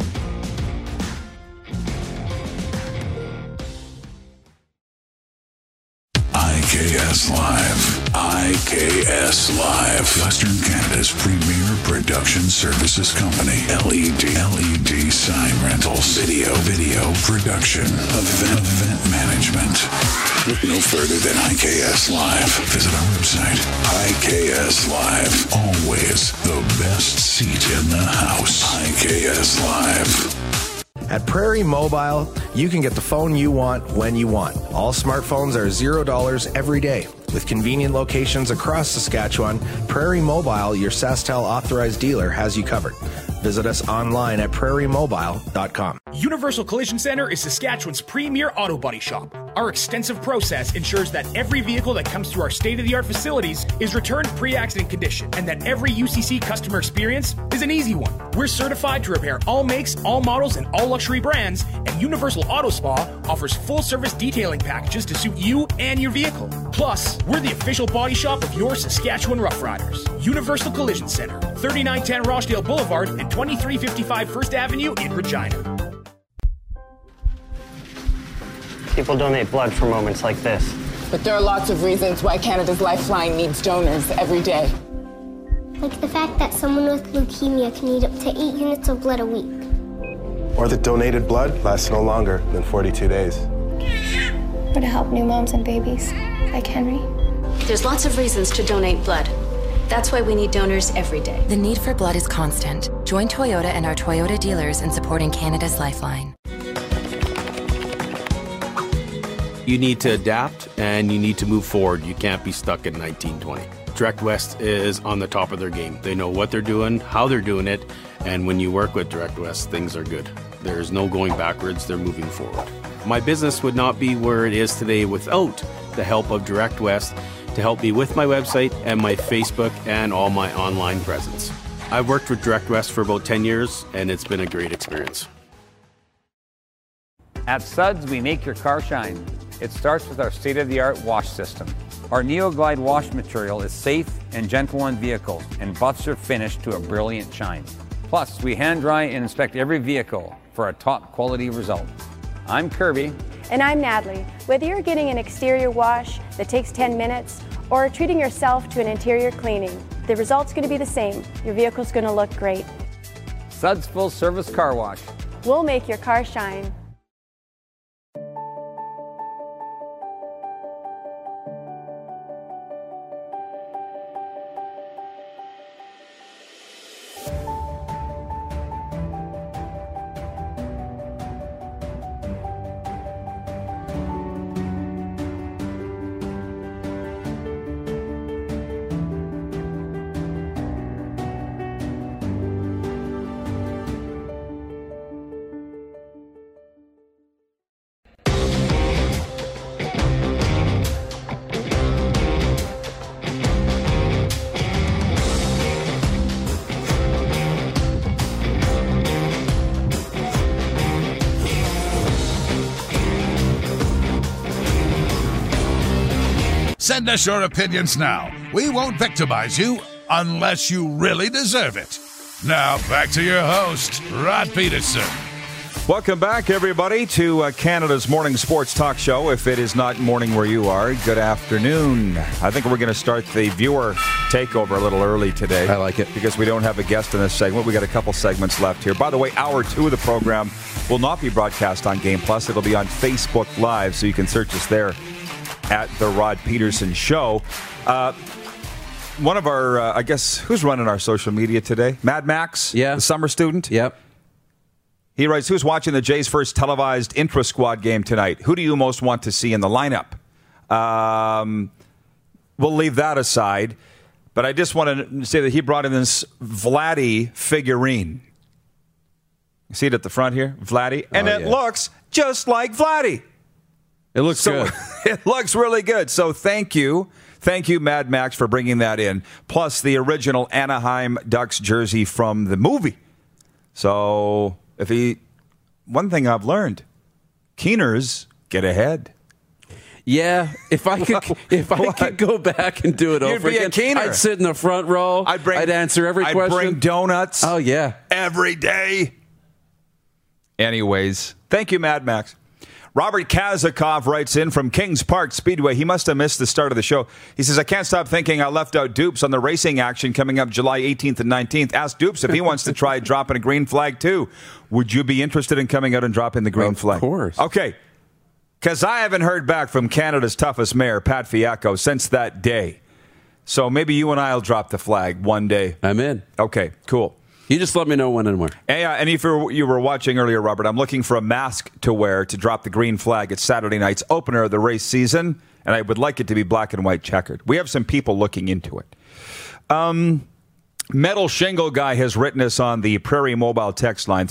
IKS Live. IKS Live. Western Canada's premier production services company. LED sign rentals. Video production. Event management. Look no further than IKS Live. Visit our website. IKS Live. Always the best seat in the house. IKS Live. At Prairie Mobile, you can get the phone you want when you want. All smartphones are $0 every day. With convenient locations across Saskatchewan, Prairie Mobile, your SaskTel authorized dealer, has you covered. Visit us online at prairiemobile.com. Universal Collision Center is Saskatchewan's premier auto body shop. Our extensive process ensures that every vehicle that comes through our state-of-the-art facilities is returned pre-accident condition, and that every UCC customer experience is an easy one. We're certified to repair all makes, all models, and all luxury brands, and Universal Auto Spa offers full-service detailing packages to suit you and your vehicle. Plus, we're the official body shop of your Saskatchewan Rough Riders. Universal Collision Center, 3910 Rochdale Boulevard and 2355 First Avenue in Regina. People donate blood for moments like this. But there are lots of reasons why Canada's Lifeline needs donors every day. Like the fact that someone with leukemia can need up to 8 units of blood a week. Or that donated blood lasts no longer than 42 days. Or to help new moms and babies, like Henry. There's lots of reasons to donate blood. That's why we need donors every day. The need for blood is constant. Join Toyota and our Toyota dealers in supporting Canada's Lifeline. You need to adapt and you need to move forward. You can't be stuck in 1920. Direct West is on the top of their game. They know what they're doing, how they're doing it, and when you work with Direct West, things are good. There's no going backwards, they're moving forward. My business would not be where it is today without the help of Direct West to help me with my website and my Facebook and all my online presence. I've worked with Direct West for about 10 years, and it's been a great experience. At Suds, we make your car shine. It starts with our state-of-the-art wash system. Our NeoGlide wash material is safe and gentle on vehicles and buffs your finish to a brilliant shine. Plus, we hand dry and inspect every vehicle for a top quality result. I'm Kirby. And I'm Natalie. Whether you're getting an exterior wash that takes 10 minutes or treating yourself to an interior cleaning, the result's going to be the same. Your vehicle's going to look great. Suds Full Service Car Wash. We'll make your car shine. Send us your opinions now. We won't victimize you unless you really deserve it. Now, back to your host, Rod Peterson. Welcome back, everybody, to Canada's morning sports talk show. If it is not morning where you are, good afternoon. I think we're going to start the viewer takeover a little early today. I like it. Because we don't have a guest in this segment. We got a couple segments left here. By the way, hour 2 of the program will not be broadcast on Game Plus. It'll be on Facebook Live, so you can search us there at The Rod Peterson Show. One of our, I guess, who's running our social media today? Mad Max? Yeah. The summer student? Yep. He writes, who's watching the Jays' first televised intra-squad game tonight? Who do you most want to see in the lineup? We'll leave that aside. But I just want to say that he brought in this Vladdy figurine. You see it at the front here? Vladdy. And it looks just like Vladdy. It looks good. It looks really good. So thank you. Thank you, Mad Max, for bringing that in. Plus the original Anaheim Ducks jersey from the movie. So one thing I've learned, Keeners get ahead. Yeah, if I could go back and do it over again, I'd sit in the front row. I'd answer every question. I'd bring donuts. Oh, yeah. Every day. Anyways, thank you, Mad Max. Robert Kazakov writes in from Kings Park Speedway. He must have missed the start of the show. He says, I can't stop thinking I left out Dupes on the racing action coming up July 18th and 19th. Ask Dupes if he wants to try dropping a green flag, too. Would you be interested in coming out and dropping the green flag? Of course. Okay. Because I haven't heard back from Canada's toughest mayor, Pat Fiacco, since that day. So maybe you and I will drop the flag one day. I'm in. Okay, cool. You just let me know when and where. And if you were watching earlier, Robert, I'm looking for a mask to wear to drop the green flag at Saturday night's opener of the race season, and I would like it to be black and white checkered. We have some people looking into it. Metal Shingle Guy has written us on the Prairie Mobile text line,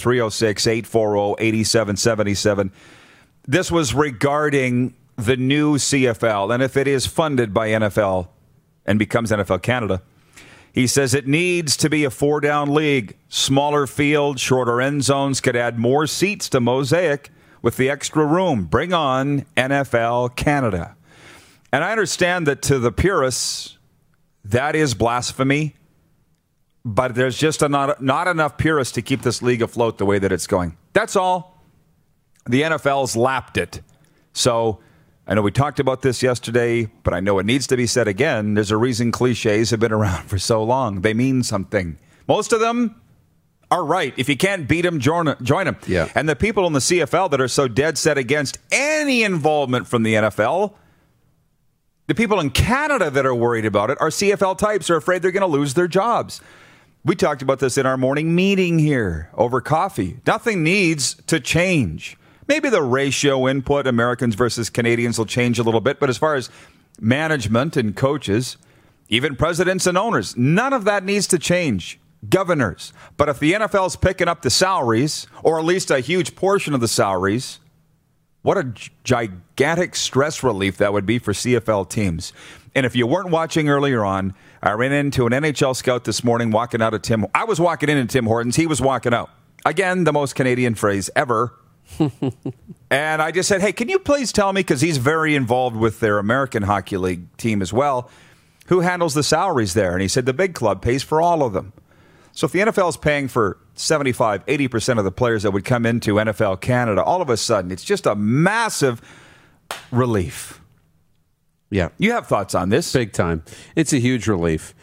306-840-8777. This was regarding the new CFL, and if it is funded by NFL and becomes NFL Canada, he says it needs to be a 4-down league. Smaller field, shorter end zones could add more seats to Mosaic with the extra room. Bring on NFL Canada. And I understand that to the purists, that is blasphemy. But there's just not enough purists to keep this league afloat the way that it's going. That's all. The NFL's lapped it. So I know we talked about this yesterday, but I know it needs to be said again. There's a reason cliches have been around for so long. They mean something. Most of them are right. If you can't beat them, join them. Yeah. And the people in the CFL that are so dead set against any involvement from the NFL, the people in Canada that are worried about it are CFL types who are afraid they're going to lose their jobs. We talked about this in our morning meeting here over coffee. Nothing needs to change. Maybe the ratio input, Americans versus Canadians, will change a little bit. But as far as management and coaches, even presidents and owners, none of that needs to change. Governors. But if the NFL's picking up the salaries, or at least a huge portion of the salaries, what a gigantic stress relief that would be for CFL teams. And if you weren't watching earlier on, I ran into an NHL scout this morning walking out of I was walking into Tim Hortons. He was walking out. Again, the most Canadian phrase ever. And I just said, hey, can you please tell me, because he's very involved with their American Hockey League team as well, who handles the salaries there? And he said the big club pays for all of them. So if the NFL is paying for 75, 80% of the players that would come into NFL Canada, all of a sudden it's just a massive relief. Yeah. You have thoughts on this? Big time. It's a huge relief.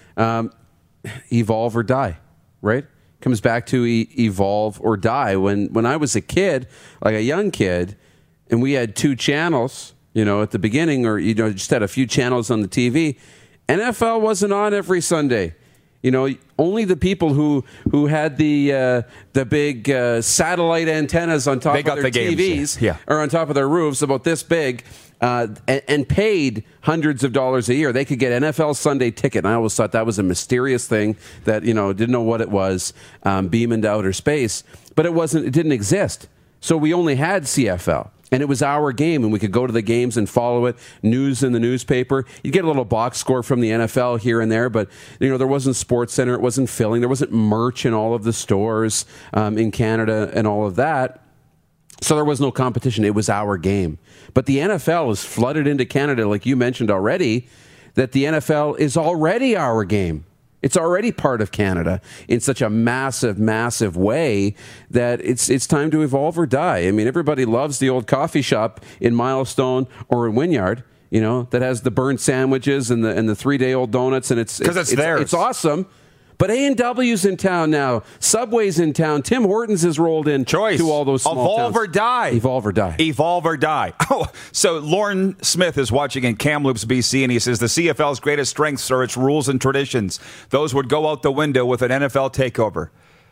Evolve or die, right? Comes back to evolve or die. When I was a kid, like a young kid, and we had 2 channels, at the beginning, or, just had a few channels on the TV, NFL wasn't on every Sunday. Only the people who had the big satellite antennas on top of their TVs or on top of their roofs about this big and paid hundreds of dollars a year. They could get NFL Sunday Ticket. And I always thought that was a mysterious thing that, didn't know what it was, beam into outer space. But it didn't exist. So we only had CFL. And it was our game, and we could go to the games and follow it. News in the newspaper. You'd get a little box score from the NFL here and there, but there wasn't SportsCenter, it wasn't filling, there wasn't merch in all of the stores in Canada and all of that. So there was no competition. It was our game. But the NFL is flooded into Canada, like you mentioned already, that the NFL is already our game. It's already part of Canada in such a massive, massive way that it's time to evolve or die. I mean, everybody loves the old coffee shop in Milestone or in Wynyard, that has the burnt sandwiches and the 3-day-old donuts, and it's theirs. It's awesome. But A&W's in town now. Subway's in town. Tim Hortons has rolled in to all those small Evolve towns. or die. Evolve or die. Evolve or die. Oh, so Lauren Smith is watching in Kamloops, BC, and he says the CFL's greatest strengths are its rules and traditions. Those would go out the window with an NFL takeover.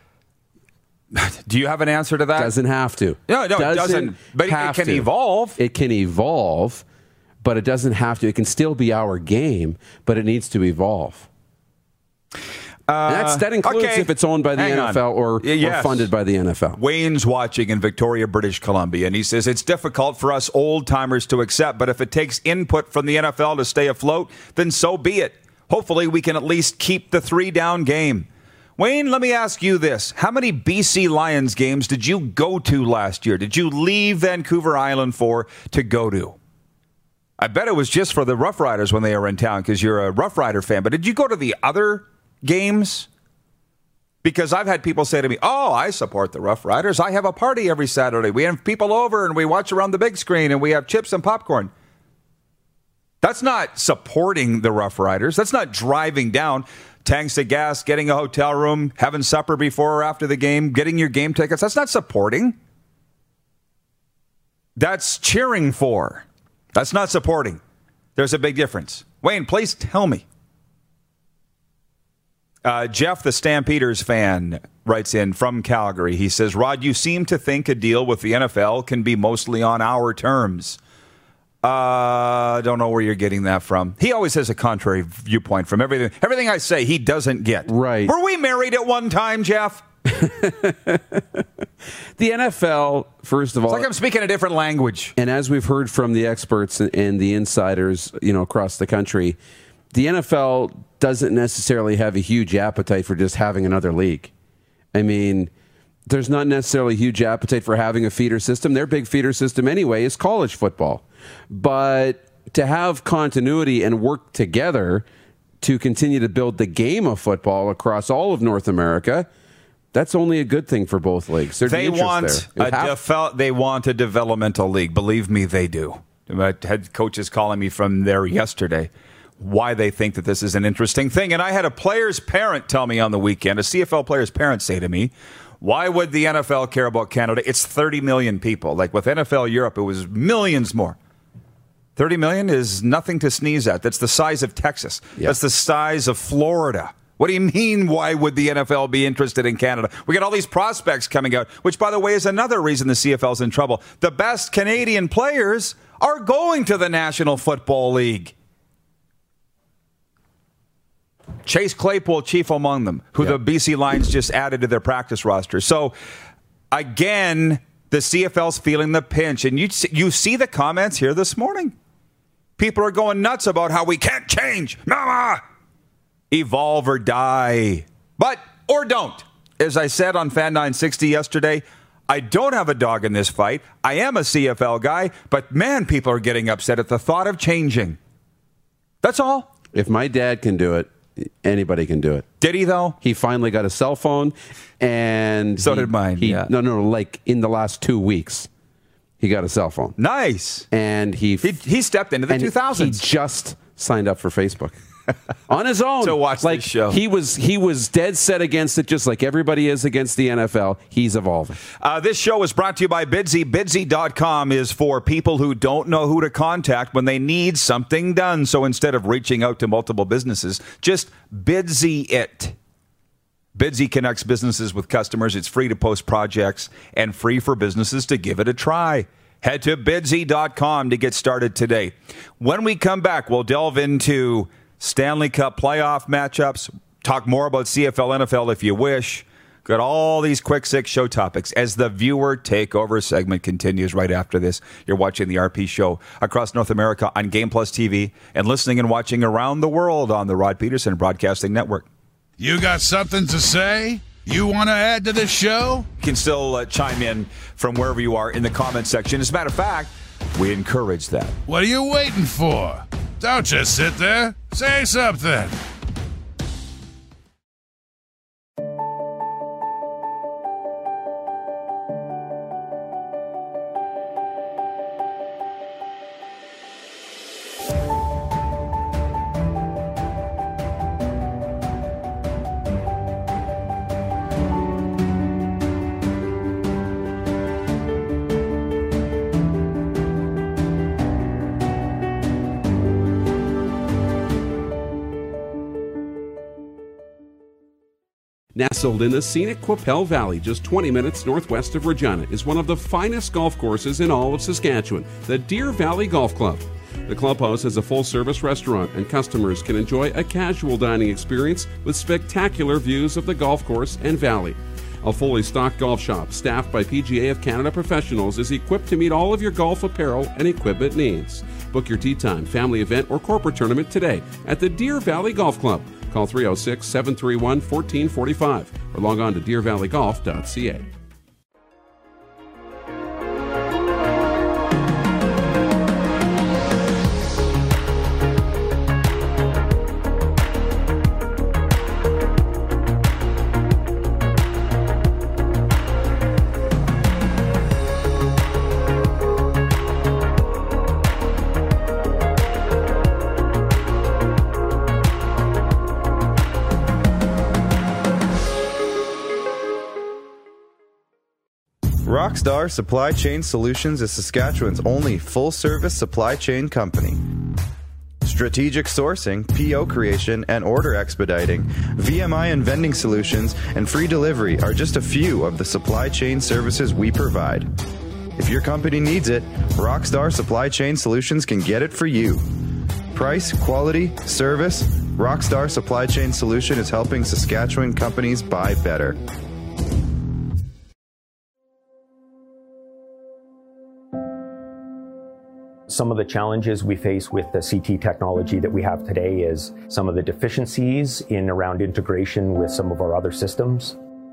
Do you have an answer to that? Doesn't have to. No, it doesn't. But it can evolve. It can evolve, but it doesn't have to. It can still be our game, but it needs to evolve. That includes if it's owned by the NFL or funded by the NFL. Wayne's watching in Victoria, British Columbia, and he says it's difficult for us old-timers to accept, but if it takes input from the NFL to stay afloat, then so be it. Hopefully we can at least keep the 3-down game. Wayne, let me ask you this. How many BC Lions games did you go to last year? Did you leave Vancouver Island to go to? I bet it was just for the Rough Riders when they were in town because you're a Rough Rider fan, but did you go to the other games? Because I've had people say to me, oh, I support the Rough Riders. I have a party every Saturday. We have people over and we watch around the big screen and we have chips and popcorn. That's not supporting the Rough Riders. That's not driving down, tanks of gas, getting a hotel room, having supper before or after the game, getting your game tickets. That's not supporting. That's cheering for. That's not supporting. There's a big difference. Wayne, please tell me. Jeff, the Stampeders fan, writes in from Calgary. He says, Rod, you seem to think a deal with the NFL can be mostly on our terms. Don't know where you're getting that from. He always has a contrary viewpoint from everything. Everything I say, he doesn't get. Right. Were we married at one time, Jeff? The NFL, first of all, it's like I'm speaking a different language. And as we've heard from the experts and the insiders, across the country, the NFL doesn't necessarily have a huge appetite for just having another league. I mean, there's not necessarily a huge appetite for having a feeder system. Their big feeder system anyway is college football. But to have continuity and work together to continue to build the game of football across all of North America, that's only a good thing for both leagues. They want a developmental league. Believe me, they do. My head coach is calling me from there yesterday why they think that this is an interesting thing. And I had a player's parent tell me on the weekend, a CFL player's parent say to me, why would the NFL care about Canada? It's 30 million people. Like with NFL Europe, it was millions more. 30 million is nothing to sneeze at. That's the size of Texas. Yeah. That's the size of Florida. What do you mean, why would the NFL be interested in Canada? We got all these prospects coming out, which, by the way, is another reason the CFL's in trouble. The best Canadian players are going to the National Football League. Chase Claypool, chief among them, who the BC Lions just added to their practice roster. So, again, the CFL's feeling the pinch. And you see the comments here this morning. People are going nuts about how we can't change. Mama! Evolve or die. But, or don't. As I said on Fan 960 yesterday, I don't have a dog in this fight. I am a CFL guy, but man, people are getting upset at the thought of changing. That's all. If my dad can do it, anybody can do it. Did he, though? He finally got a cell phone, and so did mine. No, like in the last 2 weeks, he got a cell phone. Nice. And he stepped into the 2000s. He just signed up for Facebook. On his own. To watch this show. He was dead set against it, just like everybody is against the NFL. He's evolving. This show is brought to you by Bidsy. Bidsy.com is for people who don't know who to contact when they need something done. So instead of reaching out to multiple businesses, just Bidsy it. Bidsy connects businesses with customers. It's free to post projects and free for businesses to give it a try. Head to Bidsy.com to get started today. When we come back, we'll delve into Stanley Cup playoff matchups, talk more about CFL, NFL if you wish. Got all these quick six show topics as the viewer takeover segment continues right after this. You're watching the RP Show across North America on Game Plus TV and listening and watching around the world on the Rod Peterson Broadcasting Network. You got something to say? You want to add to the show? You can still chime in from wherever you are in the comments section. As a matter of fact, we encourage that. What are you waiting for? Don't just sit there. Say something. Nestled in the scenic Qu'Appelle Valley, just 20 minutes northwest of Regina, is one of the finest golf courses in all of Saskatchewan, the Deer Valley Golf Club. The clubhouse has a full-service restaurant, and customers can enjoy a casual dining experience with spectacular views of the golf course and valley. A fully stocked golf shop, staffed by PGA of Canada professionals, is equipped to meet all of your golf apparel and equipment needs. Book your tee time, family event, or corporate tournament today at the Deer Valley Golf Club. Call 306-731-1445 or log on to deervalleygolf.ca. Rockstar Supply Chain Solutions is Saskatchewan's only full-service supply chain company. Strategic sourcing, PO creation, and order expediting, VMI and vending solutions, and free delivery are just a few of the supply chain services we provide. If your company needs it, Rockstar Supply Chain Solutions can get it for you. Price, quality, service, Rockstar Supply Chain Solution is helping Saskatchewan companies buy better. Some of the challenges we face with the CT technology that we have today is some of the deficiencies in around integration with some of our other systems.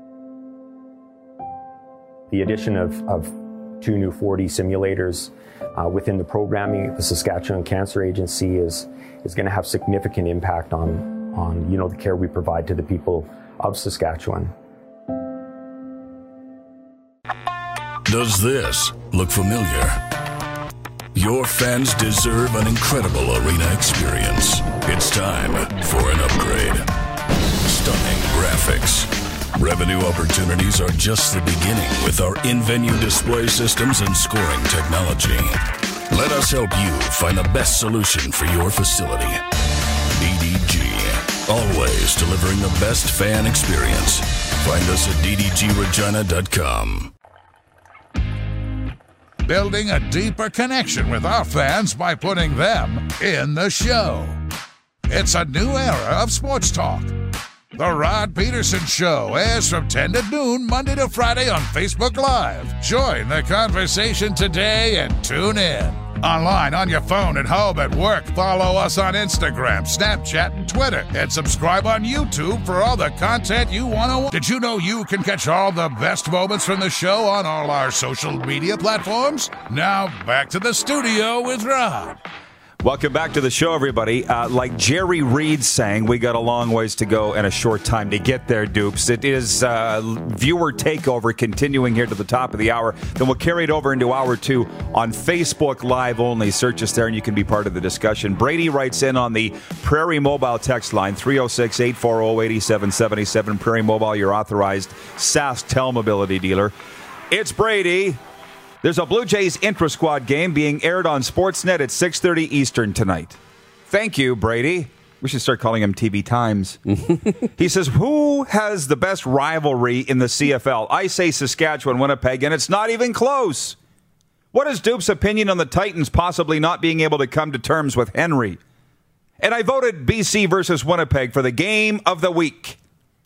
The addition of 2 new 4D simulators within the programming of the Saskatchewan Cancer Agency is going to have significant impact on the care we provide to the people of Saskatchewan. Does this look familiar? Your fans deserve an incredible arena experience. It's time for an upgrade. Stunning graphics. Revenue opportunities are just the beginning with our in-venue display systems and scoring technology. Let us help you find the best solution for your facility. DDG. Always delivering the best fan experience. Find us at ddgregina.com. Building a deeper connection with our fans by putting them in the show. It's a new era of sports talk. The Rod Peterson Show airs from 10 to noon, Monday to Friday on Facebook Live. Join the conversation today and tune in. Online, on your phone, at home, at work. Follow us on Instagram, Snapchat, and Twitter. And subscribe on YouTube for all the content you want to watch. Did you know you can catch all the best moments from the show on all our social media platforms? Now, back to the studio with Rod. Welcome back to the show, everybody. Like Jerry Reed sang, we got a long ways to go and a short time to get there, dupes. It is viewer takeover continuing here to the top of the hour. Then we'll carry it over into hour 2 on Facebook Live only. Search us there and you can be part of the discussion. Brady writes in on the Prairie Mobile text line, 306-840-8777. Prairie Mobile, your authorized SaskTel mobility dealer. It's Brady. There's a Blue Jays intra-squad game being aired on Sportsnet at 6:30 Eastern tonight. Thank you, Brady. We should start calling him TV Times. He says, who has the best rivalry in the CFL? I say Saskatchewan, Winnipeg, and it's not even close. What is Dupe's opinion on the Titans possibly not being able to come to terms with Henry? And I voted BC versus Winnipeg for the game of the week.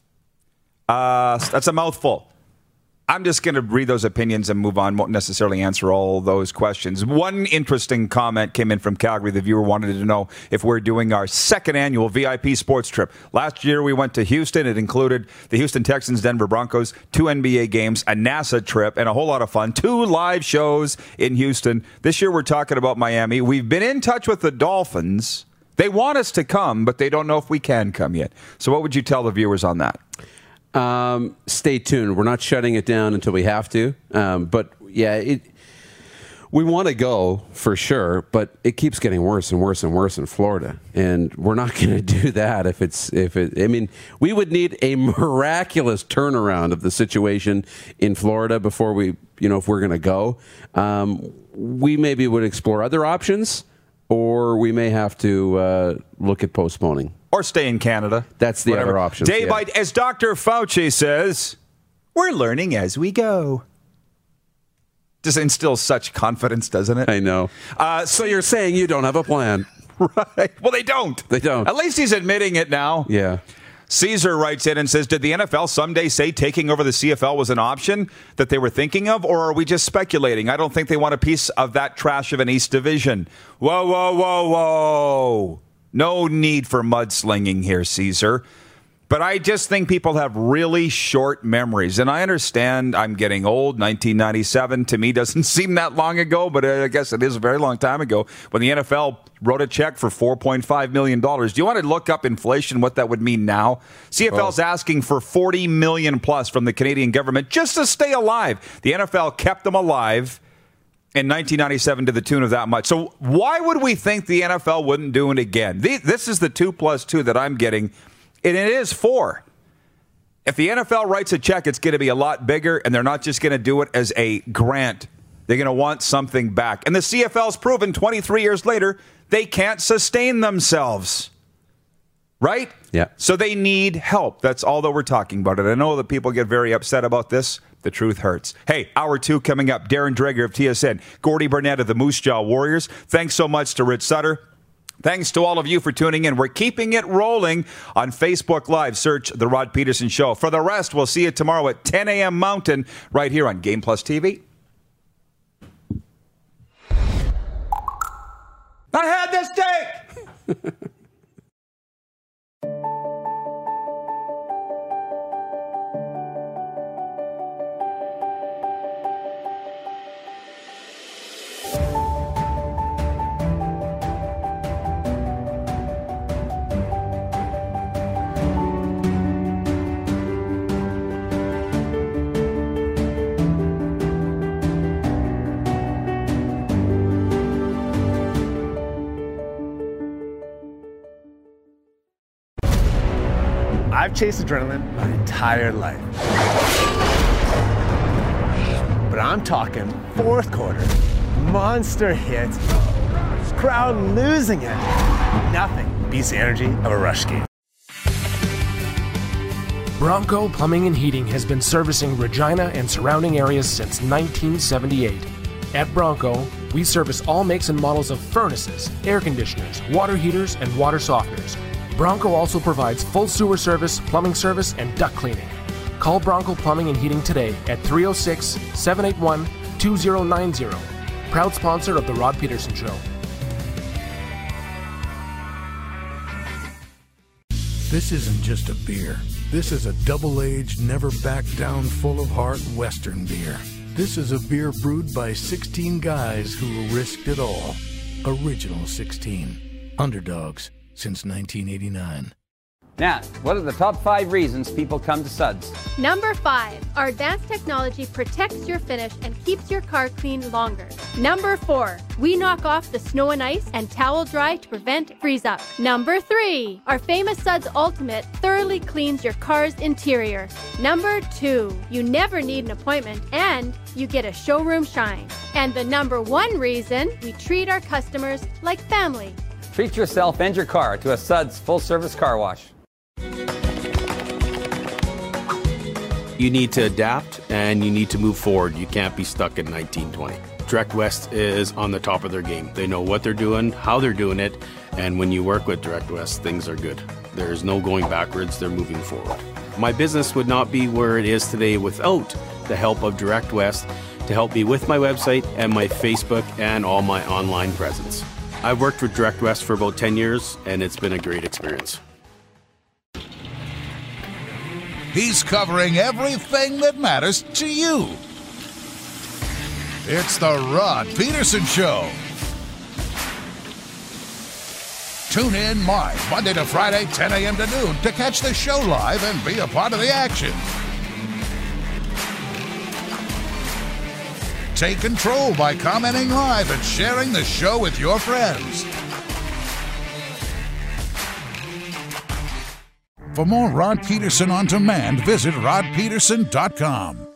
That's a mouthful. I'm just going to read those opinions and move on. Won't necessarily answer all those questions. One interesting comment came in from Calgary. The viewer wanted to know if we're doing our second annual VIP sports trip. Last year we went to Houston. It included the Houston Texans, Denver Broncos, 2 NBA games, a NASA trip, and a whole lot of fun. 2 live shows in Houston. This year we're talking about Miami. We've been in touch with the Dolphins. They want us to come, but they don't know if we can come yet. So what would you tell the viewers on that? Stay tuned. We're not shutting it down until we have to. But yeah, we want to go for sure, but it keeps getting worse and worse and worse in Florida, and we're not going to do that I mean, we would need a miraculous turnaround of the situation in Florida before we, if we're going to go. We maybe would explore other options, or we may have to look at postponing. Or stay in Canada. That's the other option. As Dr. Fauci says, we're learning as we go. Just instills such confidence, doesn't it? I know. So you're saying you don't have a plan. Right. Well, they don't. They don't. At least he's admitting it now. Yeah. Caesar writes in and says, did the NFL someday say taking over the CFL was an option that they were thinking of, or are we just speculating? I don't think they want a piece of that trash of an East Division. Whoa, whoa, whoa, whoa. No need for mudslinging here, Caesar. But I just think people have really short memories. And I understand I'm getting old. 1997 to me doesn't seem that long ago, but I guess it is a very long time ago when the NFL wrote a check for $4.5 million. Do you want to look up inflation, what that would mean now? CFL's asking for $40 million plus from the Canadian government just to stay alive. The NFL kept them alive in 1997 to the tune of that much. So why would we think the NFL wouldn't do it again? This is the 2 plus 2 that I'm getting, and it is 4. If the NFL writes a check, it's going to be a lot bigger, and they're not just going to do it as a grant. They're going to want something back. And the CFL's proven 23 years later, they can't sustain themselves. Right? Yeah. So they need help. That's all that we're talking about. And I know that people get very upset about this. The truth hurts. Hey, hour 2 coming up. Darren Dreger of TSN, Gordy Burnett of the Moose Jaw Warriors. Thanks so much to Rich Sutter. Thanks to all of you for tuning in. We're keeping it rolling on Facebook Live. Search The Rod Peterson Show. For the rest, we'll see you tomorrow at 10 a.m. Mountain right here on Game Plus TV. I had this steak! I've chased adrenaline my entire life. But I'm talking fourth quarter, monster hits, crowd losing it. Nothing beats the energy of a Rush game. Bronco Plumbing and Heating has been servicing Regina and surrounding areas since 1978. At Bronco, we service all makes and models of furnaces, air conditioners, water heaters, and water softeners. Bronco also provides full sewer service, plumbing service, and duct cleaning. Call Bronco Plumbing and Heating today at 306-781-2090. Proud sponsor of The Rod Peterson Show. This isn't just a beer. This is a double-aged, never-back-down, full-of-heart Western beer. This is a beer brewed by 16 guys who risked it all. Original 16. Underdogs. Since 1989. Now, what are the top 5 reasons people come to Suds? Number 5, our advanced technology protects your finish and keeps your car clean longer. Number 4, we knock off the snow and ice and towel dry to prevent freeze-up. Number 3, our famous Suds Ultimate thoroughly cleans your car's interior. Number 2, you never need an appointment and you get a showroom shine. And the number 1 reason, we treat our customers like family. Treat yourself and your car to a Suds full-service car wash. You need to adapt and you need to move forward. You can't be stuck in 1920. Direct West is on the top of their game. They know what they're doing, how they're doing it, and when you work with Direct West, things are good. There's no going backwards, they're moving forward. My business would not be where it is today without the help of Direct West to help me with my website and my Facebook and all my online presence. I've worked with Direct West for about 10 years, and it's been a great experience. He's covering everything that matters to you. It's the Rod Peterson Show. Tune in live Monday to Friday, 10 a.m. to noon to catch the show live and be a part of the action. Take control by commenting live and sharing the show with your friends. For more Rod Peterson on demand, visit rodpeterson.com.